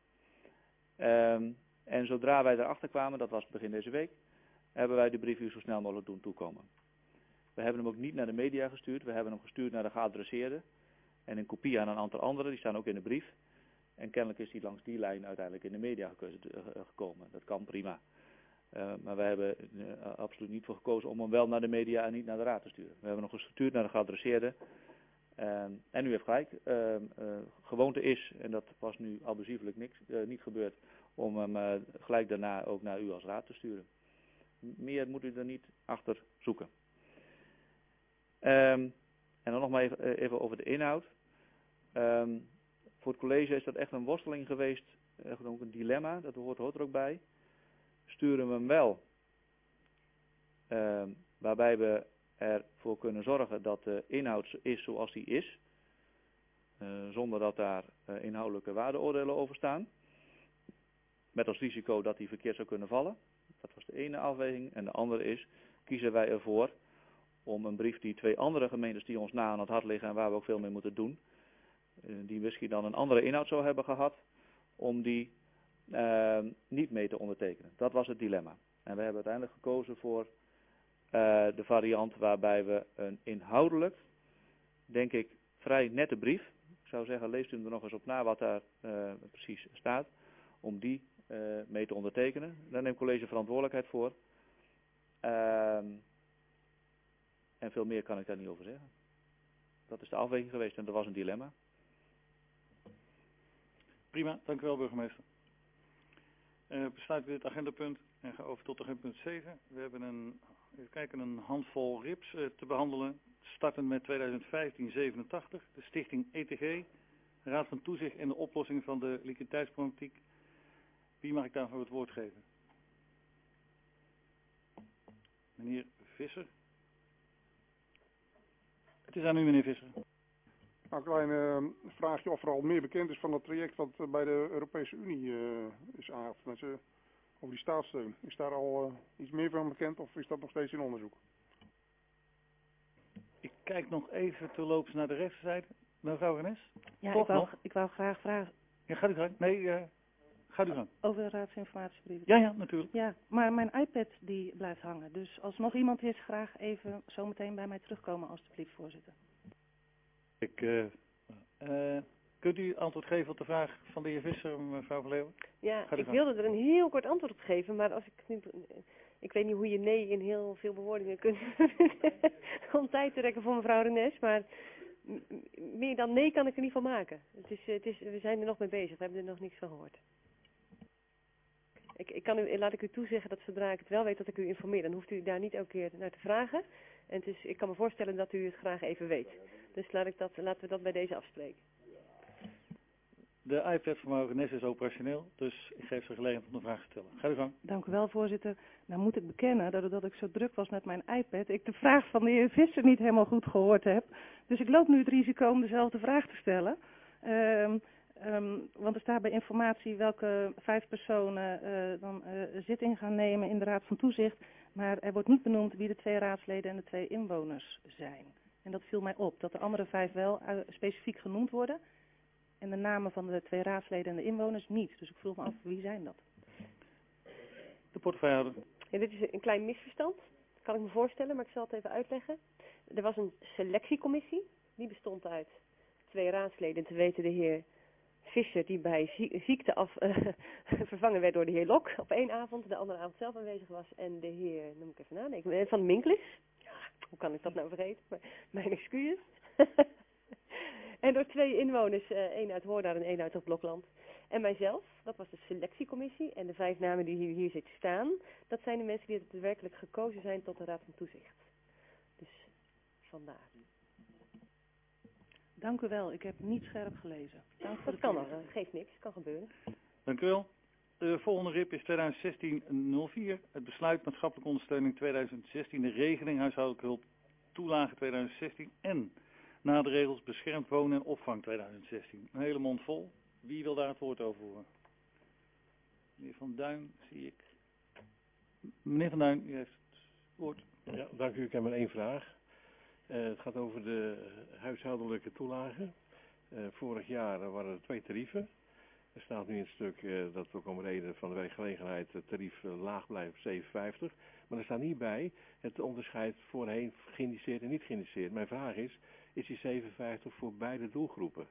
En zodra wij erachter kwamen, dat was begin deze week, hebben wij de brief u zo snel mogelijk doen toekomen. We hebben hem ook niet naar de media gestuurd. We hebben hem gestuurd naar de geadresseerden. En een kopie aan een aantal anderen, die staan ook in de brief. En kennelijk is die langs die lijn uiteindelijk in de media gekomen. Dat kan prima. Maar wij hebben absoluut niet voor gekozen om hem wel naar de media en niet naar de raad te sturen. We hebben hem gestuurd naar de geadresseerden. En u heeft gelijk. Gewoonte is, en dat was nu abusievelijk niet gebeurd, om hem gelijk daarna ook naar u als raad te sturen. Meer moet u er niet achter zoeken. En dan nog maar even over de inhoud. Voor het college is dat echt een worsteling geweest, ook een dilemma, dat hoort er ook bij. Sturen we hem wel, waarbij we ervoor kunnen zorgen dat de inhoud is zoals die is, zonder dat daar inhoudelijke waardeoordelen over staan. Met als risico dat die verkeerd zou kunnen vallen. Dat was de ene afweging. En de andere is, kiezen wij ervoor om een brief die 2 andere gemeentes die ons na aan het hart liggen en waar we ook veel mee moeten doen, die misschien dan een andere inhoud zou hebben gehad, om die niet mee te ondertekenen. Dat was het dilemma. En we hebben uiteindelijk gekozen voor de variant waarbij we een inhoudelijk, denk ik, vrij nette brief, ik zou zeggen, leest u er nog eens op na wat daar precies staat, om die mee te ondertekenen. Daar neemt het college verantwoordelijkheid voor. En veel meer kan ik daar niet over zeggen. Dat is de afweging geweest en dat was een dilemma. Prima, dank u wel, burgemeester. Besluiten we dit agendapunt en gaan over tot agendapunt 7. We hebben een handvol RIPs te behandelen. Startend met 2015-87, de stichting ETG, Raad van Toezicht en de oplossing van de liquiditeitsproblematiek. Wie mag ik daarvoor het woord geven? Meneer Visser. Het is aan u, meneer Visser. Nou, een klein vraagje of er al meer bekend is van het traject wat bij de Europese Unie is aangehaald. Over die staatssteun. Is daar al iets meer van bekend of is dat nog steeds in onderzoek? Ik kijk nog even terloops naar de rechterzijde. Mevrouw Renes? Ja, ik wou graag vragen. Ja, gaat u gang. Nee, gaat u gang. Over de raadsinformatiebrief. Ja, natuurlijk. Ja, maar mijn iPad die blijft hangen. Dus als nog iemand is, graag even zometeen bij mij terugkomen, alstublieft, voorzitter. Kunt u antwoord geven op de vraag van de heer Visser, mevrouw Van Leeuwen? Ja, ik wilde er een heel kort antwoord op geven, maar als ik weet niet hoe je nee in heel veel bewoordingen kunt om tijd te rekken voor mevrouw Renes, maar meer dan nee kan ik er niet van maken. We zijn er nog mee bezig, we hebben er nog niks van gehoord. Laat ik u toezeggen dat zodra ik het wel weet dat ik u informeer, dan hoeft u daar niet elke keer naar te vragen. En ik kan me voorstellen dat u het graag even weet. Dus laten we dat bij deze afspreken. De iPad van mevrouw Renesse is operationeel, dus ik geef ze gelegenheid om de vraag te stellen. Ga uw gang. Dank u wel, voorzitter. Nou moet ik bekennen dat doordat ik zo druk was met mijn iPad, ik de vraag van de heer Visser niet helemaal goed gehoord heb. Dus ik loop nu het risico om dezelfde vraag te stellen. Want er staat bij informatie welke 5 personen dan zitting gaan nemen in de Raad van Toezicht. Maar er wordt niet benoemd wie de 2 raadsleden en de 2 inwoners zijn. En dat viel mij op, dat de andere 5 wel specifiek genoemd worden. En de namen van de 2 raadsleden en de inwoners niet. Dus ik vroeg me af, wie zijn dat? De portefeuillehouder. Ja, dit is een klein misverstand, kan ik me voorstellen, maar ik zal het even uitleggen. Er was een selectiecommissie, die bestond uit 2 raadsleden, te weten de heer Visser, die bij ziekte vervangen werd door de heer Lok op 1 avond, de andere avond zelf aanwezig was, en de heer, dan moet ik even nadenken, van Minklis. Ja, hoe kan ik dat nou vergeten? Maar, mijn excuses. En door 2 inwoners, 1 uit Hoornaar en 1 uit het Blokland. En mijzelf, dat was de selectiecommissie. En de 5 namen die hier zitten staan, dat zijn de mensen die daadwerkelijk gekozen zijn tot de Raad van Toezicht. Dus vandaar. Dank u wel, ik heb niet scherp gelezen. Dank voor Dat kan nog, geeft niks, kan gebeuren. Dank u wel. De volgende RIP is 2016-04. Het besluit maatschappelijke ondersteuning 2016, de regeling huishoudelijke hulp toelage 2016 en na de regels beschermd wonen en opvang 2016. Een hele mond vol. Wie wil daar het woord over voeren? Meneer Van Duin, zie ik. Meneer Van Duin, u heeft het woord. Ja, dank u. Ik heb maar 1 vraag. Het gaat over de huishoudelijke toelagen. Vorig jaar waren er 2 tarieven. Er staat nu in het stuk dat ook om reden van de werkgelegenheid het tarief laag blijft, 7,50. Maar er staat niet bij het onderscheid voorheen geïndiceerd en niet geïndiceerd. Mijn vraag is die 7,50 voor beide doelgroepen?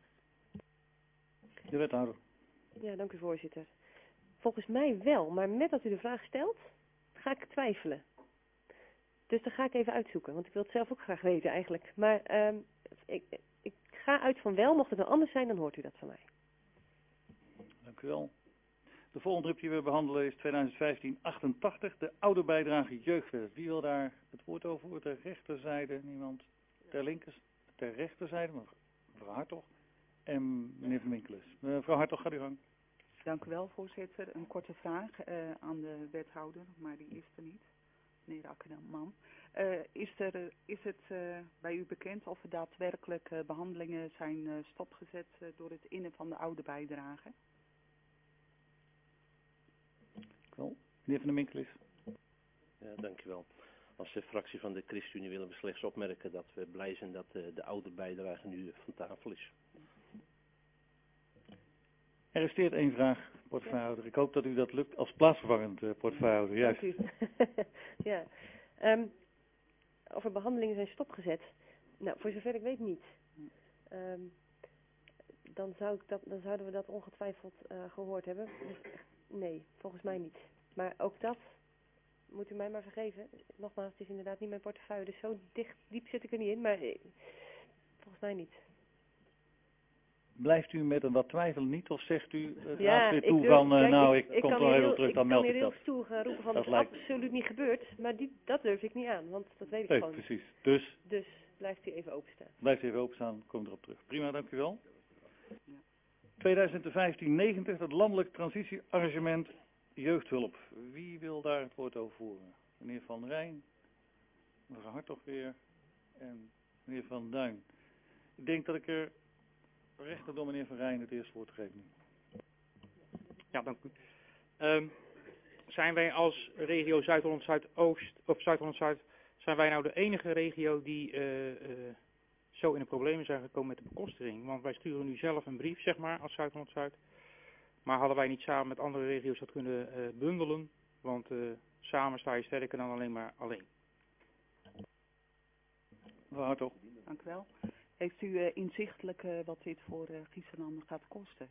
De wethouder. Ja, dank u voorzitter. Volgens mij wel, maar met dat u de vraag stelt, ga ik twijfelen. Dus dat ga ik even uitzoeken, want ik wil het zelf ook graag weten eigenlijk. Maar ik ga uit van wel, mocht het nou anders zijn, dan hoort u dat van mij. Dank u wel. De volgende RIP die we behandelen is 2015-88, de oude bijdrage jeugdwerk. Wie wil daar het woord over voeren? Ter rechterzijde, niemand? Ter rechterzijde, mevrouw Hartog en meneer Van Minkelis. Mevrouw Hartog, ga uw gang. Dank u wel, voorzitter. Een korte vraag aan de wethouder, maar die is er niet. Meneer Akkerman. Is het bij u bekend of er daadwerkelijk behandelingen zijn stopgezet door het innen van de oude bijdrage? Wel, meneer Van der Minkelis. Ja, dank u wel. Als fractie van de ChristenUnie willen we slechts opmerken dat we blij zijn dat de oude bijdrage nu van tafel is. Er resteert 1 vraag, portefeuillehouder. Ik hoop dat u dat lukt als plaatsvervangend portefeuillehouder. Juist. Dank u. Ja. Of er behandelingen zijn stopgezet? Nou, voor zover ik weet niet. Dan zouden we dat ongetwijfeld gehoord hebben. Nee, volgens mij niet. Maar ook dat moet u mij maar vergeven. Nogmaals, het is inderdaad niet mijn portefeuille, dus zo diep zit ik er niet in, maar volgens mij niet. Blijft u met een wat twijfel niet of zegt u het ja, gaat weer toe van ik kom toch even terug, dan meld ik dat. Ik kan weer heel stoer gaan roepen van dat het is absoluut niet gebeurd, maar dat durf ik niet aan, want dat weet ik gewoon precies. niet. Dus blijft u even openstaan. Blijft u even openstaan, kom erop terug. Prima, dank u wel. Ja. 2015-90, het landelijk transitiearrangement jeugdhulp. Wie wil daar het woord over voeren? Meneer Van Rijn, mevrouw Hartog weer en meneer Van Duin. Ik denk dat ik er rechter door meneer Van Rijn het eerste woord geef nu. Ja, dank u. Zijn wij als regio Zuid-Holland-Zuidoost of Zuid-Holland-Zuid, zijn wij nou de enige regio die zo in de problemen zijn gekomen met de bekostiging? Want wij sturen nu zelf een brief, zeg maar, als Zuid-Holland-Zuid. Maar hadden wij niet samen met andere regio's dat kunnen bundelen? Want samen sta je sterker dan alleen maar alleen. Mevrouw Hartog. Dank u wel. Heeft u inzichtelijk wat dit voor Giessenlanden gaat kosten?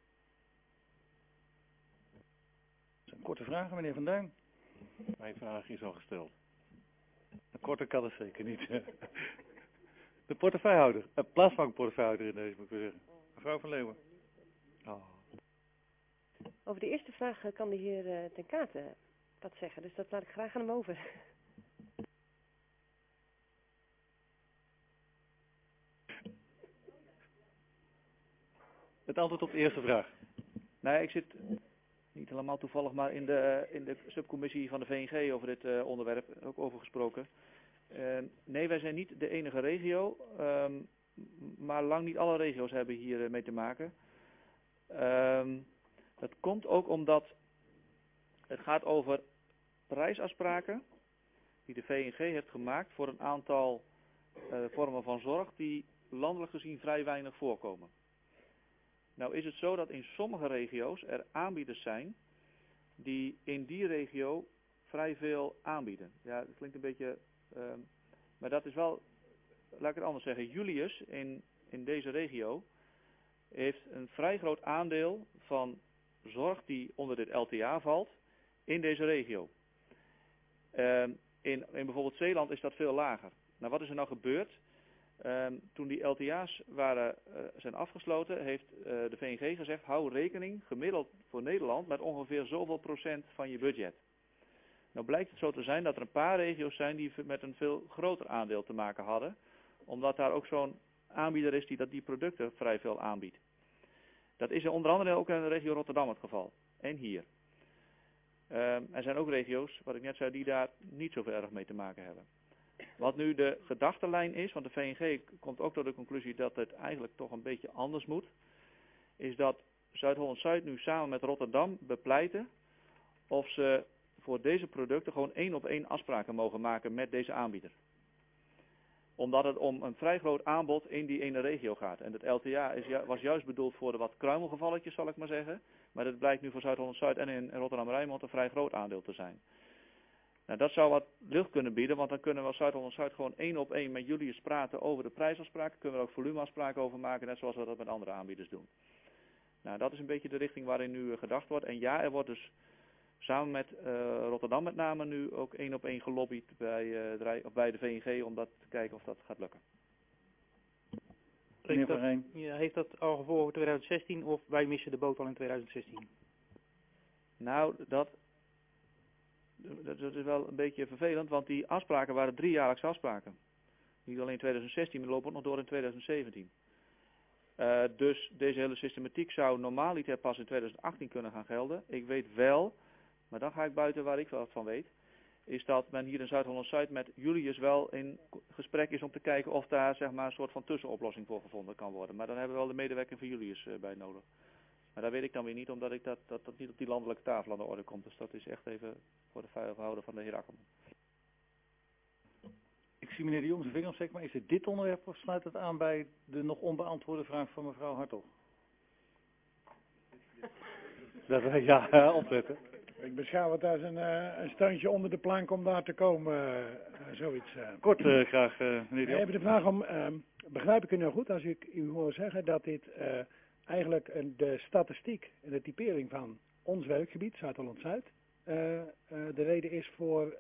Dat zijn korte vragen, meneer Van Duin. Mijn vraag is al gesteld. Een korte kan het zeker niet. De portefeuillehouder, plaatsbankportefeuillehouder in deze moet ik zeggen. Mevrouw van Leeuwen. Oh. Over de eerste vraag kan de heer Ten Kate wat zeggen, dus dat laat ik graag aan hem over. Het antwoord op de eerste vraag. Nee, ik zit niet helemaal toevallig, maar in de subcommissie van de VNG over dit onderwerp, ook over gesproken. Nee, wij zijn niet de enige regio, maar lang niet alle regio's hebben hier mee te maken. Dat komt ook omdat het gaat over prijsafspraken die de VNG heeft gemaakt voor een aantal vormen van zorg die landelijk gezien vrij weinig voorkomen. Nou is het zo dat in sommige regio's er aanbieders zijn die in die regio vrij veel aanbieden. Ja, dat klinkt een beetje, maar dat is wel, laat ik het anders zeggen, Julius in deze regio heeft een vrij groot aandeel van zorg die onder dit LTA valt in deze regio. In bijvoorbeeld Zeeland is dat veel lager. Nou, wat is er nou gebeurd? Toen die LTA's zijn afgesloten, heeft de VNG gezegd, hou rekening gemiddeld voor Nederland met ongeveer zoveel procent van je budget. Nou blijkt het zo te zijn dat er een paar regio's zijn die met een veel groter aandeel te maken hadden, omdat daar ook zo'n aanbieder is die producten vrij veel aanbiedt. Dat is onder andere ook in de regio Rotterdam het geval. En hier. Er zijn ook regio's, wat ik net zei, die daar niet zoveel erg mee te maken hebben. Wat nu de gedachtenlijn is, want de VNG komt ook tot de conclusie dat het eigenlijk toch een beetje anders moet, is dat Zuid-Holland-Zuid nu samen met Rotterdam bepleiten of ze voor deze producten gewoon 1-op-1 afspraken mogen maken met deze aanbieder. Omdat het om een vrij groot aanbod in die ene regio gaat. En het LTA was juist bedoeld voor de wat kruimelgevalletjes, zal ik maar zeggen. Maar het blijkt nu voor Zuid-Holland-Zuid en in Rotterdam-Rijnmond een vrij groot aandeel te zijn. Nou, dat zou wat lucht kunnen bieden, want dan kunnen we als Zuid-Holland-Zuid gewoon 1-op-1 met Julius praten over de prijsafspraken. Kunnen we er ook volumeafspraken over maken, net zoals we dat met andere aanbieders doen. Nou, dat is een beetje de richting waarin nu gedacht wordt. En ja, er wordt dus samen met Rotterdam met name nu ook 1-op-1 gelobbyd bij de VNG om dat te kijken of dat gaat lukken. Heeft dat al gevolgen voor 2016 of wij missen de boot al in 2016? Nou, dat is wel een beetje vervelend, want die afspraken waren 3-jaarlijkse afspraken. Niet alleen in 2016, maar lopen ook nog door in 2017. Dus deze hele systematiek zou normaliter pas in 2018 kunnen gaan gelden. Ik weet wel, maar dan ga ik buiten waar ik wat van weet, is dat men hier in Zuid-Holland-Zuid met Julius wel in gesprek is om te kijken of daar zeg maar een soort van tussenoplossing voor gevonden kan worden. Maar dan hebben we wel de medewerking van Julius bij nodig. Maar dat weet ik dan weer niet, omdat dat niet op die landelijke tafel aan de orde komt. Dus dat is echt even voor de veilige houden van de heer Akkerman. Ik zie meneer de Jong zijn vinger opsteken, maar is het dit onderwerp of sluit het aan bij de nog onbeantwoorde vraag van mevrouw Hartog? Dat wij ja opletten. Ik beschouw het als een standje onder de plank om daar te komen, zoiets. Kort graag, meneer de Jong. Ik heb de vraag om, begrijp ik u nou goed als ik u hoor zeggen dat dit eigenlijk de statistiek en de typering van ons werkgebied, Zuid-Holland-Zuid, de reden is voor,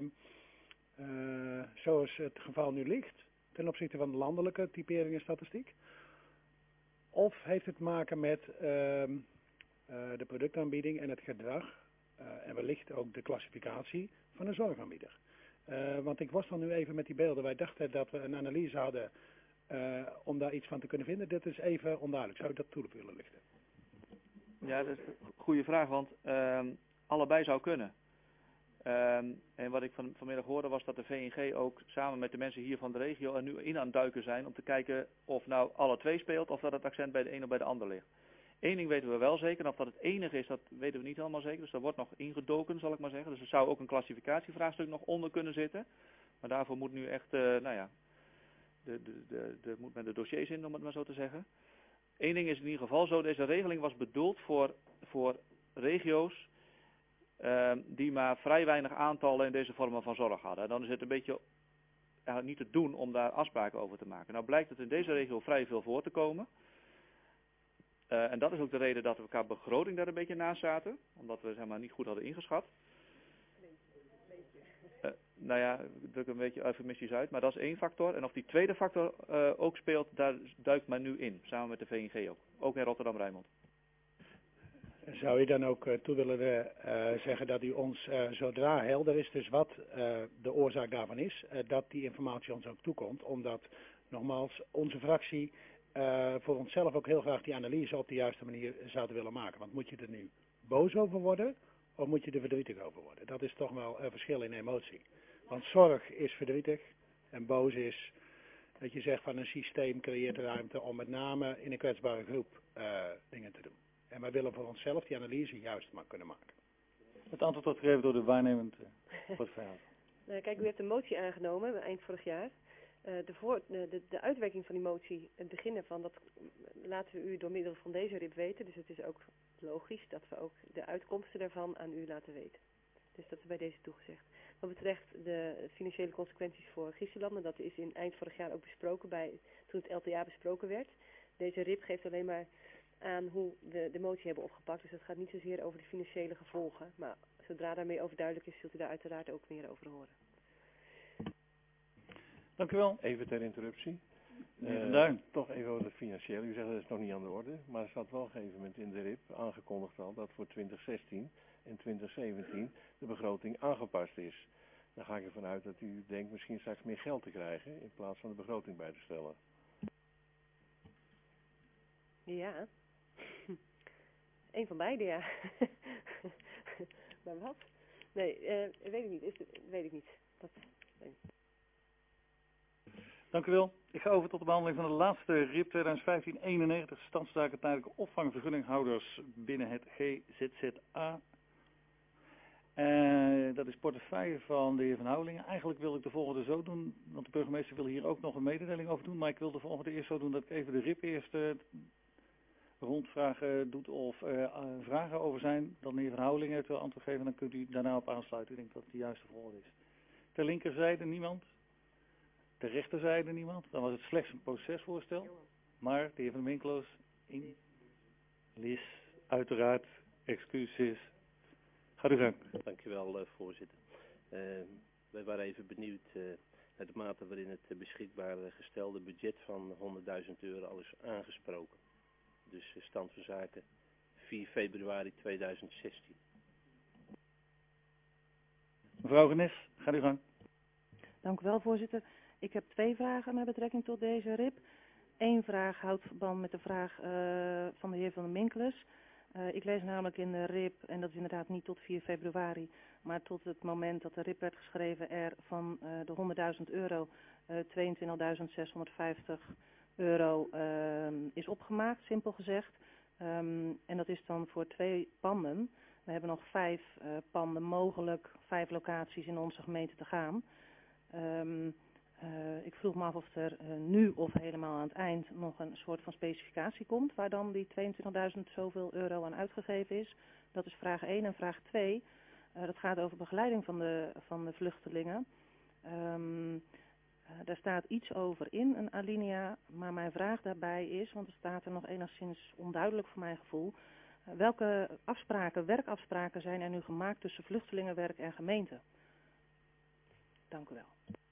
zoals het geval nu ligt, ten opzichte van de landelijke typering en statistiek? Of heeft het te maken met de productaanbieding en het gedrag en wellicht ook de klassificatie van een zorgaanbieder? Want ik worstel nu even met die beelden. Wij dachten dat we een analyse hadden om daar iets van te kunnen vinden. Dit is even onduidelijk. Zou ik dat toe willen lichten? Ja, dat is een goede vraag, want allebei zou kunnen. En wat ik vanmiddag hoorde was dat de VNG ook samen met de mensen hier van de regio er nu in aan het duiken zijn om te kijken of nou alle twee speelt of dat het accent bij de een of bij de ander ligt. Eén ding weten we wel zeker, en of dat het enige is, dat weten we niet helemaal zeker. Dus daar wordt nog ingedoken, zal ik maar zeggen. Dus er zou ook een klassificatievraagstuk nog onder kunnen zitten. Maar daarvoor moet nu echt, moet men de dossiers in, om het maar zo te zeggen. Eén ding is in ieder geval zo, deze regeling was bedoeld voor regio's die maar vrij weinig aantallen in deze vormen van zorg hadden. En dan is het een beetje niet te doen om daar afspraken over te maken. Nou blijkt het in deze regio vrij veel voor te komen. En dat is ook de reden dat we elkaar begroting daar een beetje naast zaten. Omdat we zeg maar niet goed hadden ingeschat. Nou ja, ik druk een beetje eufemistisch uit, maar dat is één factor. En of die tweede factor ook speelt, daar duikt men nu in. Samen met de VNG ook. Ook in Rotterdam-Rijnmond. Zou je dan ook toe willen zeggen dat u ons, zodra helder is, dus wat de oorzaak daarvan is, dat die informatie ons ook toekomt? Omdat, nogmaals, onze fractie voor onszelf ook heel graag die analyse op de juiste manier zouden willen maken. Want moet je er nu boos over worden of moet je er verdrietig over worden? Dat is toch wel een verschil in emotie. Want zorg is verdrietig en boos is dat je zegt van een systeem creëert ruimte om met name in een kwetsbare groep dingen te doen. En wij willen voor onszelf die analyse juist maar kunnen maken. Het antwoord wordt gegeven door de waarnemend portefeuille. Kijk, u heeft een motie aangenomen eind vorig jaar. De uitwerking van die motie, het begin ervan, dat laten we u door middel van deze RIP weten. Dus het is ook logisch dat we ook de uitkomsten daarvan aan u laten weten. Dus dat is bij deze toegezegd. Wat betreft de financiële consequenties voor Griekenland, dat is in eind vorig jaar ook besproken toen het LTA besproken werd. Deze RIP geeft alleen maar aan hoe we de motie hebben opgepakt. Dus het gaat niet zozeer over de financiële gevolgen. Maar zodra daarmee over duidelijk is, zult u daar uiteraard ook meer over horen. Dank u wel. Even ter interruptie. Toch even over het financiële. U zegt dat is nog niet aan de orde. Maar er staat wel op een gegeven moment in de RIP aangekondigd al dat voor 2016 en 2017 de begroting aangepast is. Dan ga ik ervan uit dat u denkt misschien straks meer geld te krijgen in plaats van de begroting bij te stellen. Ja. Eén van beide, ja. Maar wat? Nee, weet ik niet. Weet ik niet. Nee. Dank u wel. Ik ga over tot de behandeling van de laatste RIP 2015-91, standszaken tijdelijke opvangvergunninghouders binnen het GZZA. Dat is portefeuille van de heer Van Houwelingen. Eigenlijk wil ik de volgende zo doen, want de burgemeester wil hier ook nog een mededeling over doen, maar ik wil de volgende eerst zo doen dat ik even de RIP eerst rondvragen doet of vragen over zijn. Dan de heer Van Houwelingen eventueel antwoord geven, dan kunt u daarna op aansluiten. Ik denk dat het de juiste volgorde is. Ter linkerzijde niemand. Ter rechterzijde niemand. Dan was het slechts een procesvoorstel. Maar de heer Van Winkels in. Lies, uiteraard, excuses. Gaat u gang. Dankjewel, voorzitter. Wij waren even benieuwd naar de mate waarin het beschikbaar gestelde budget van €100.000 al is aangesproken. Dus stand van zaken 4 februari 2016. Mevrouw Genis, gaat u gang. Dank u wel, voorzitter. Ik heb 2 vragen met betrekking tot deze RIP. 1 vraag houdt verband met de vraag van de heer Van den Minkeles. Ik lees namelijk in de RIP, en dat is inderdaad niet tot 4 februari, maar tot het moment dat de RIP werd geschreven er van de €100.000 €22.650 is opgemaakt, simpel gezegd. En dat is dan voor 2 panden. We hebben nog 5 panden mogelijk, 5 locaties in onze gemeente te gaan. Ik vroeg me af of er nu of helemaal aan het eind nog een soort van specificatie komt waar dan die 22.000 zoveel euro aan uitgegeven is. Dat is vraag 1. En vraag 2, dat gaat over begeleiding van de vluchtelingen. Daar staat iets over in, een alinea, maar mijn vraag daarbij is, want er staat er nog enigszins onduidelijk voor mijn gevoel, welke werkafspraken zijn er nu gemaakt tussen vluchtelingenwerk en gemeente? Dank u wel.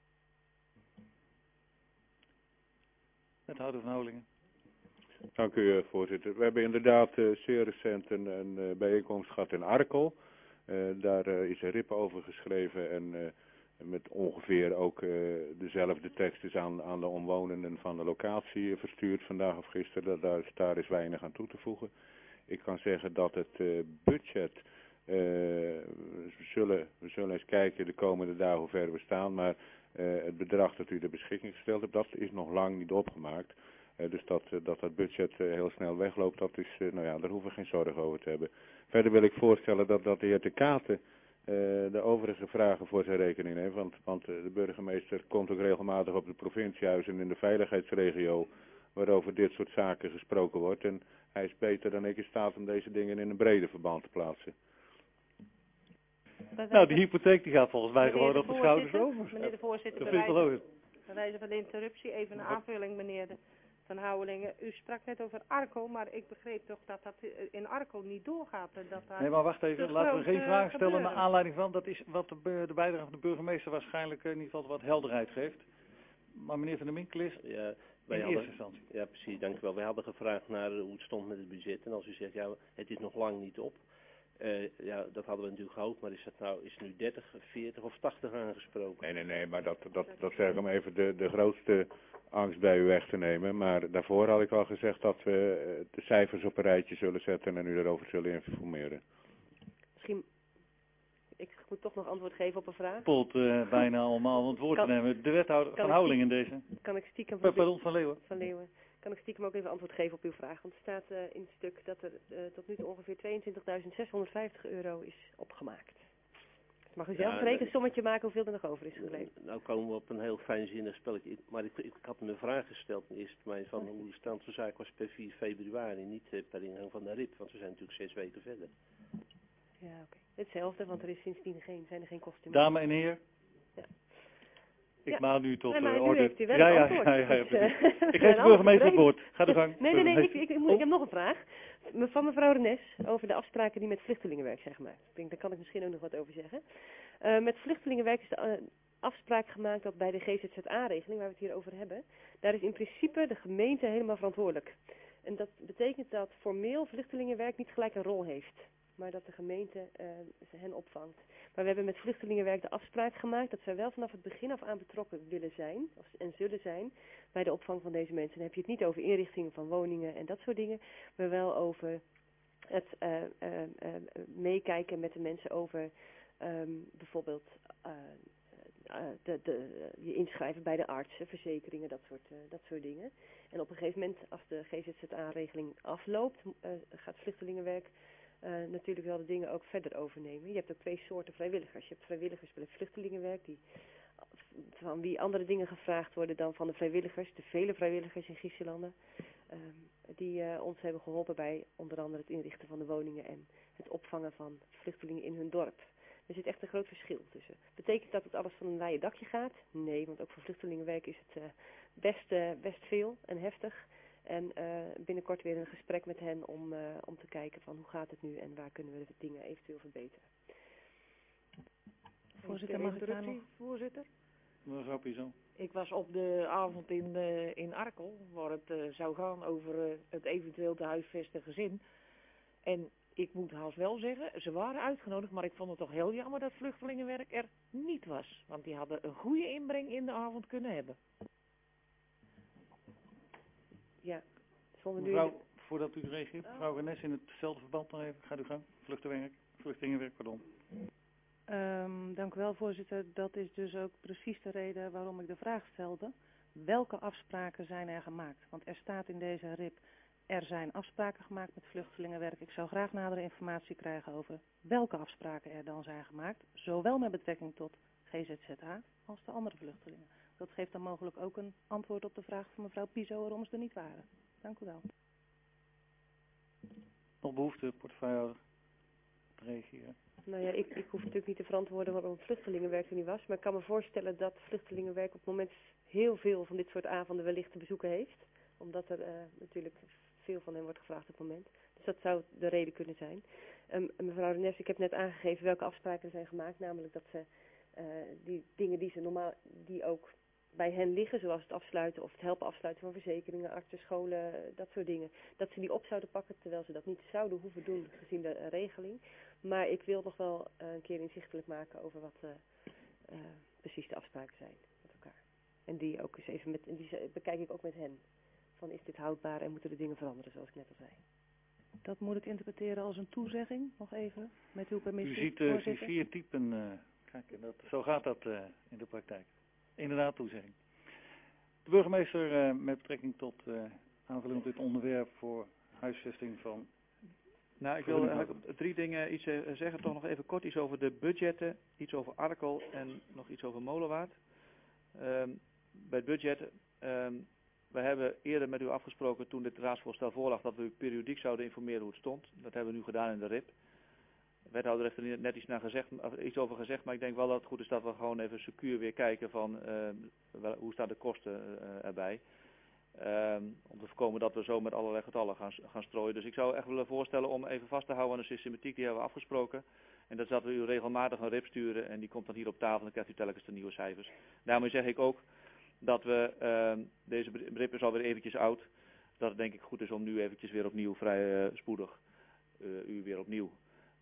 Wethouder Van Houwelingen. Dank u, voorzitter. We hebben inderdaad zeer recent een bijeenkomst gehad in Arkel. Daar is een RIP over geschreven en met ongeveer ook dezelfde tekst is aan de omwonenden van de locatie verstuurd vandaag of gisteren. Daar is weinig aan toe te voegen. Ik kan zeggen dat het budget, we zullen eens kijken de komende dagen hoe ver we staan, maar het bedrag dat u ter beschikking gesteld hebt, dat is nog lang niet opgemaakt. Dus dat budget heel snel wegloopt, dat is, daar hoeven we geen zorgen over te hebben. Verder wil ik voorstellen dat de heer De Katen de overige vragen voor zijn rekening neemt, want de burgemeester komt ook regelmatig op de provinciehuizen en in de veiligheidsregio waarover dit soort zaken gesproken wordt. En hij is beter dan ik in staat om deze dingen in een breder verband te plaatsen. Nou, die hypotheek die gaat volgens mij gewoon op de schouders over. Meneer de voorzitter, Dat vind ik wel logisch. bij wijze van de interruptie even een aanvulling, meneer Van Houwelingen. U sprak net over Arkel, maar ik begreep toch dat dat in Arkel niet doorgaat. En dat daar Nee, maar wacht even, laten we geen vragen stellen naar aanleiding van. Dat is wat de bijdrage van de burgemeester waarschijnlijk in ieder geval wat helderheid geeft. Maar meneer Van der Minkel is in eerste instantie. Ja, precies, dank u wel. Wij hadden gevraagd naar hoe het stond met het budget. En als u zegt, ja, het is nog lang niet op. Ja, dat hadden we natuurlijk gehoopt, maar is nu 30, 40 of 80 aangesproken? Nee, maar dat zeg ik om even de grootste angst bij u weg te nemen. Maar daarvoor had ik al gezegd dat we de cijfers op een rijtje zullen zetten en u daarover zullen informeren. Misschien, ik moet toch nog antwoord geven op een vraag. Polt bijna allemaal het woord te nemen. De wethouder van Houwelingen in deze. Kan ik stiekem... Pardon, van Leeuwen. Van Leeuwen. Kan ik stiekem ook even antwoord geven op uw vraag? Want er staat in het stuk dat er tot nu toe ongeveer €22.650 is opgemaakt. Dus mag u zelf een rekensommetje maken hoeveel er nog over is gebleven? Nou komen we op een heel fijnzinnig spelletje. Maar ik had me een vraag gesteld in eerste termijn van hoe de stand van zaken was per 4 februari. Niet per ingang van de RIP, want we zijn natuurlijk 6 weken verder. Ja, oké. Hetzelfde, want er is sindsdien zijn er geen kosten meer. Dame en heer. Ja. Ik maak nu tot maar orde. Nu heeft u wel een antwoord. Ik geef de burgemeester het woord. Ga de gang. Nee, ik heb nog een vraag. Van mevrouw Renes over de afspraken die met vluchtelingenwerk zijn gemaakt. Ik denk, daar kan ik misschien ook nog wat over zeggen. Met vluchtelingenwerk is de afspraak gemaakt dat bij de GZZA-regeling, waar we het hier over hebben, daar is in principe de gemeente helemaal verantwoordelijk. En dat betekent dat formeel vluchtelingenwerk niet gelijk een rol heeft, maar dat de gemeente hen opvangt. Maar we hebben met vluchtelingenwerk de afspraak gemaakt dat zij wel vanaf het begin af aan betrokken willen zijn en zullen zijn bij de opvang van deze mensen. Dan heb je het niet over inrichtingen van woningen en dat soort dingen, maar wel over het meekijken met de mensen over bijvoorbeeld je inschrijven bij de artsen, verzekeringen, dat soort dingen. En op een gegeven moment, als de GZZA-regeling afloopt, gaat vluchtelingenwerk natuurlijk wel de dingen ook verder overnemen. Je hebt ook 2 soorten vrijwilligers. Je hebt vrijwilligers bij het vluchtelingenwerk, van wie andere dingen gevraagd worden dan van de vrijwilligers, de vele vrijwilligers in Griekenland, die ons hebben geholpen bij onder andere het inrichten van de woningen en het opvangen van vluchtelingen in hun dorp. Er zit echt een groot verschil tussen. Betekent dat het alles van een laaie dakje gaat? Nee, want ook voor vluchtelingenwerk is het best veel en heftig. En binnenkort weer een gesprek met hen om te kijken van hoe gaat het nu en waar kunnen we de dingen eventueel verbeteren. Voorzitter, mag ik daar nog? Voorzitter? Mevrouw Pizzo. Ik was op de avond in Arkel, waar het zou gaan over het eventueel te huisvesten gezin. En ik moet haast wel zeggen, ze waren uitgenodigd, maar ik vond het toch heel jammer dat vluchtelingenwerk er niet was. Want die hadden een goede inbreng in de avond kunnen hebben. Ja, mevrouw, voordat u reageert, mevrouw Renes, in hetzelfde verband nog even, gaat u gang. Vluchtelingenwerk, pardon. Dank u wel, voorzitter. Dat is dus ook precies de reden waarom ik de vraag stelde. Welke afspraken zijn er gemaakt? Want er staat in deze RIP, er zijn afspraken gemaakt met vluchtelingenwerk. Ik zou graag nadere informatie krijgen over welke afspraken er dan zijn gemaakt. Zowel met betrekking tot GZZA als de andere vluchtelingen. Dat geeft dan mogelijk ook een antwoord op de vraag van mevrouw Pizzo waarom ze er niet waren. Dank u wel. Nog behoefte, portefeuillehouder, te reageren? Nou ja, ik hoef natuurlijk niet te verantwoorden waarom vluchtelingenwerk er niet was. Maar ik kan me voorstellen dat vluchtelingenwerk op het moment heel veel van dit soort avonden wellicht te bezoeken heeft. Omdat er natuurlijk veel van hen wordt gevraagd op het moment. Dus dat zou de reden kunnen zijn. Mevrouw Renes, ik heb net aangegeven welke afspraken er zijn gemaakt. Namelijk dat ze die dingen die ze normaal, die ook bij hen liggen, zoals het afsluiten of het helpen afsluiten van verzekeringen, artsen, scholen, dat soort dingen. Dat ze die op zouden pakken, terwijl ze dat niet zouden hoeven doen gezien de regeling. Maar ik wil nog wel een keer inzichtelijk maken over wat precies de afspraken zijn met elkaar. En die ook eens even die bekijk ik ook met hen. Van is dit houdbaar en moeten de dingen veranderen, zoals ik net al zei. Dat moet ik interpreteren als een toezegging, nog even, met uw permissie. U ziet 4 typen, kijk, zo gaat dat in de praktijk. Inderdaad, toezegging. De burgemeester met betrekking tot aanvulling op dit onderwerp voor huisvesting van... Nou, ik wil eigenlijk 3 dingen iets zeggen, toch nog even kort iets over de budgetten, iets over Arkel en nog iets over Molenwaard. Bij het budget, we hebben eerder met u afgesproken toen dit raadsvoorstel voorlag dat we u periodiek zouden informeren hoe het stond. Dat hebben we nu gedaan in de RIP. De wethouder heeft er net iets over gezegd, maar ik denk wel dat het goed is dat we gewoon even secuur weer kijken van hoe staan de kosten erbij. Om te voorkomen dat we zo met allerlei getallen gaan strooien. Dus ik zou echt willen voorstellen om even vast te houden aan de systematiek die hebben we afgesproken. En dat is dat we u regelmatig een RIP sturen en die komt dan hier op tafel en dan krijgt u telkens de nieuwe cijfers. Daarmee zeg ik ook dat we, deze RIP is alweer eventjes oud, dat het denk ik goed is om nu eventjes weer opnieuw vrij spoedig u weer opnieuw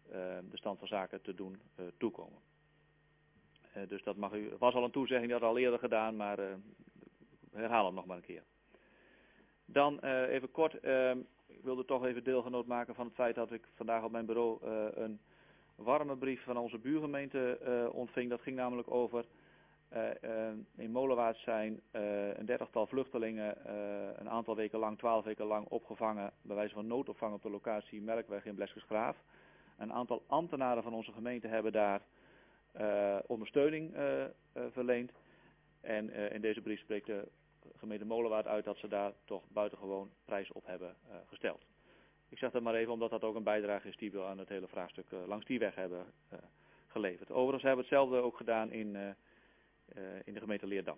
de stand van zaken te doen toekomen. Dus dat mag u, was al een toezegging, die had al eerder gedaan, maar herhaal hem nog maar een keer. Dan even kort, ik wilde toch even deelgenoot maken van het feit dat ik vandaag op mijn bureau een warme brief van onze buurgemeente ontving. Dat ging namelijk over in Molenwaard zijn een 30-tal vluchtelingen een aantal weken lang, 12 weken lang opgevangen bij wijze van noodopvang op de locatie Melkweg in Bleskensgraaf. Een aantal ambtenaren van onze gemeente hebben daar ondersteuning verleend. En in deze brief spreekt de gemeente Molenwaard uit dat ze daar toch buitengewoon prijs op hebben gesteld. Ik zeg dat maar even omdat dat ook een bijdrage is die we aan het hele vraagstuk langs die weg hebben geleverd. Overigens hebben we hetzelfde ook gedaan in de gemeente Leerdam.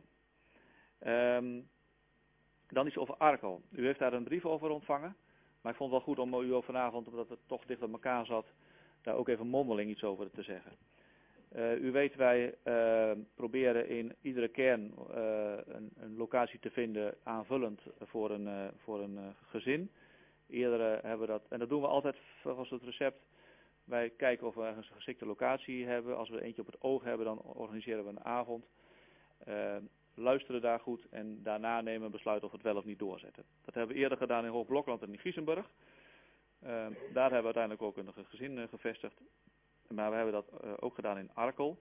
Dan iets over Arkel. U heeft daar een brief over ontvangen. Maar ik vond het wel goed om u ook vanavond, omdat het toch dicht op elkaar zat, daar ook even mondeling iets over te zeggen. U weet, wij proberen in iedere kern een locatie te vinden aanvullend voor een gezin. Eerder hebben we dat, en dat doen we altijd volgens het recept. Wij kijken of we ergens een geschikte locatie hebben. Als we eentje op het oog hebben, dan organiseren we een avond. Luisteren daar goed en daarna nemen we een besluit of we het wel of niet doorzetten. Dat hebben we eerder gedaan in Hoogblokland en in Giesenburg. Daar hebben we uiteindelijk ook een gezin gevestigd. Maar we hebben dat ook gedaan in Arkel.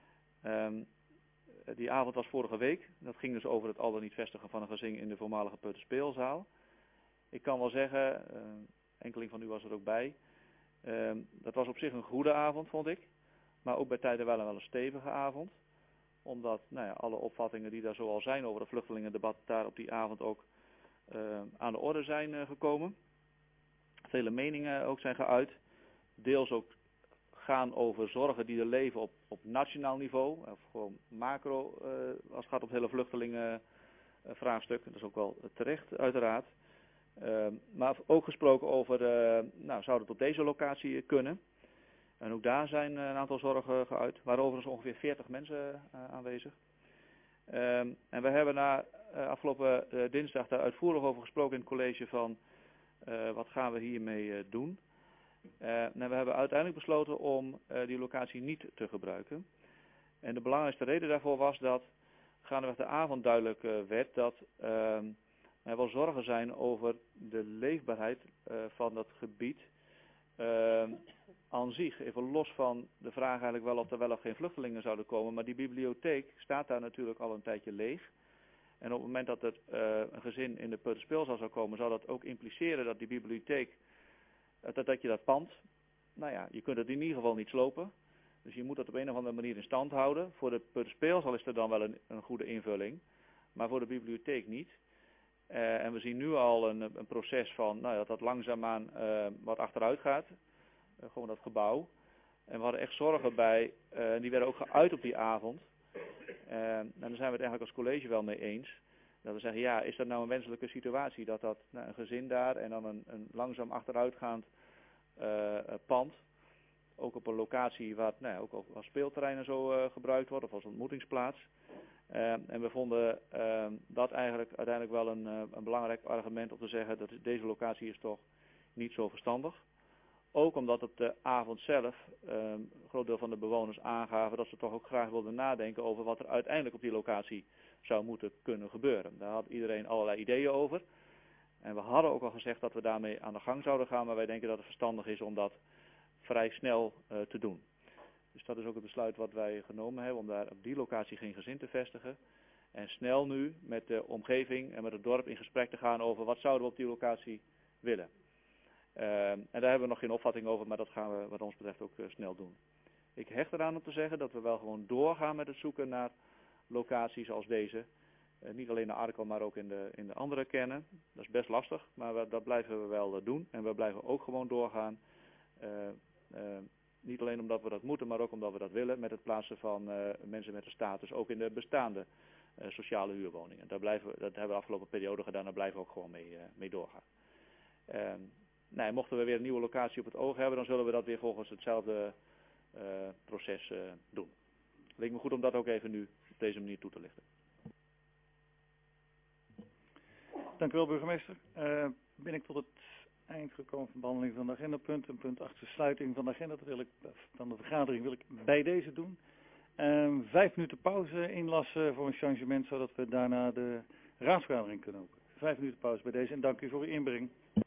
Die avond was vorige week. Dat ging dus over het al dan niet vestigen van een gezin in de voormalige Peuterspeelzaal. Ik kan wel zeggen, enkeling van u was er ook bij. Dat was op zich een goede avond, vond ik. Maar ook bij tijden wel een stevige avond. Omdat alle opvattingen die daar zo al zijn over het vluchtelingendebat daar op die avond ook aan de orde zijn gekomen. Vele meningen ook zijn geuit. Deels ook gaan over zorgen die er leven op nationaal niveau. Of gewoon macro als het gaat om het hele vluchtelingenvraagstuk. Dat is ook wel terecht uiteraard. Maar ook gesproken over, zou het op deze locatie kunnen? En ook daar zijn een aantal zorgen geuit. Waar overigens ongeveer 40 mensen aanwezig. En we hebben afgelopen dinsdag daar uitvoerig over gesproken in het college van wat gaan we hiermee doen. En we hebben uiteindelijk besloten om die locatie niet te gebruiken. En de belangrijkste reden daarvoor was dat gaandeweg de avond duidelijk werd dat er wel zorgen zijn over de leefbaarheid van dat gebied aan zich. Even los van de vraag eigenlijk wel of er wel of geen vluchtelingen zouden komen. Maar die bibliotheek staat daar natuurlijk al een tijdje leeg. En op het moment dat er een gezin in de Peuterspeelzaal zou komen, zou dat ook impliceren dat die bibliotheek, dat je dat pand, je kunt het in ieder geval niet slopen. Dus je moet dat op een of andere manier in stand houden. Voor de Peuterspeelzaal is er dan wel een goede invulling, maar voor de bibliotheek niet. En we zien nu al een proces van dat langzaamaan wat achteruit gaat. Gewoon dat gebouw. En we hadden echt zorgen bij, die werden ook geuit op die avond. En daar zijn we het eigenlijk als college wel mee eens. Dat we zeggen, is dat nou een wenselijke situatie? Dat een gezin daar en dan een langzaam achteruitgaand pand. Ook op een locatie waar ook als speelterrein en zo gebruikt wordt. Of als ontmoetingsplaats. En we vonden dat eigenlijk uiteindelijk wel een belangrijk argument om te zeggen dat deze locatie is toch niet zo verstandig. Ook omdat op de avond zelf een groot deel van de bewoners aangaven dat ze toch ook graag wilden nadenken over wat er uiteindelijk op die locatie zou moeten kunnen gebeuren. Daar had iedereen allerlei ideeën over. En we hadden ook al gezegd dat we daarmee aan de gang zouden gaan, maar wij denken dat het verstandig is om dat vrij snel te doen. Dus dat is ook het besluit wat wij genomen hebben om daar op die locatie geen gezin te vestigen. En snel nu met de omgeving en met het dorp in gesprek te gaan over wat zouden we op die locatie willen. En daar hebben we nog geen opvatting over, maar dat gaan we wat ons betreft ook snel doen. Ik hecht eraan om te zeggen dat we wel gewoon doorgaan met het zoeken naar locaties als deze. Niet alleen naar Arkel, maar ook in de andere kernen. Dat is best lastig, maar dat blijven we wel doen. En we blijven ook gewoon doorgaan. Niet alleen omdat we dat moeten, maar ook omdat we dat willen met het plaatsen van mensen met een status, ook in de bestaande sociale huurwoningen. Dat hebben we de afgelopen periode gedaan, daar blijven we ook gewoon mee doorgaan. Mochten we weer een nieuwe locatie op het oog hebben, dan zullen we dat weer volgens hetzelfde proces doen. Het leek me goed om dat ook even nu op deze manier toe te lichten. Dank u wel, burgemeester. Ben ik tot het eind gekomen van de behandeling van de agendapunten. Punt 8, de sluiting van de agenda. Van de vergadering wil ik bij deze doen. 5 minuten pauze inlassen voor een changement, zodat we daarna de raadsvergadering kunnen openen. 5 minuten pauze bij deze en dank u voor uw inbreng.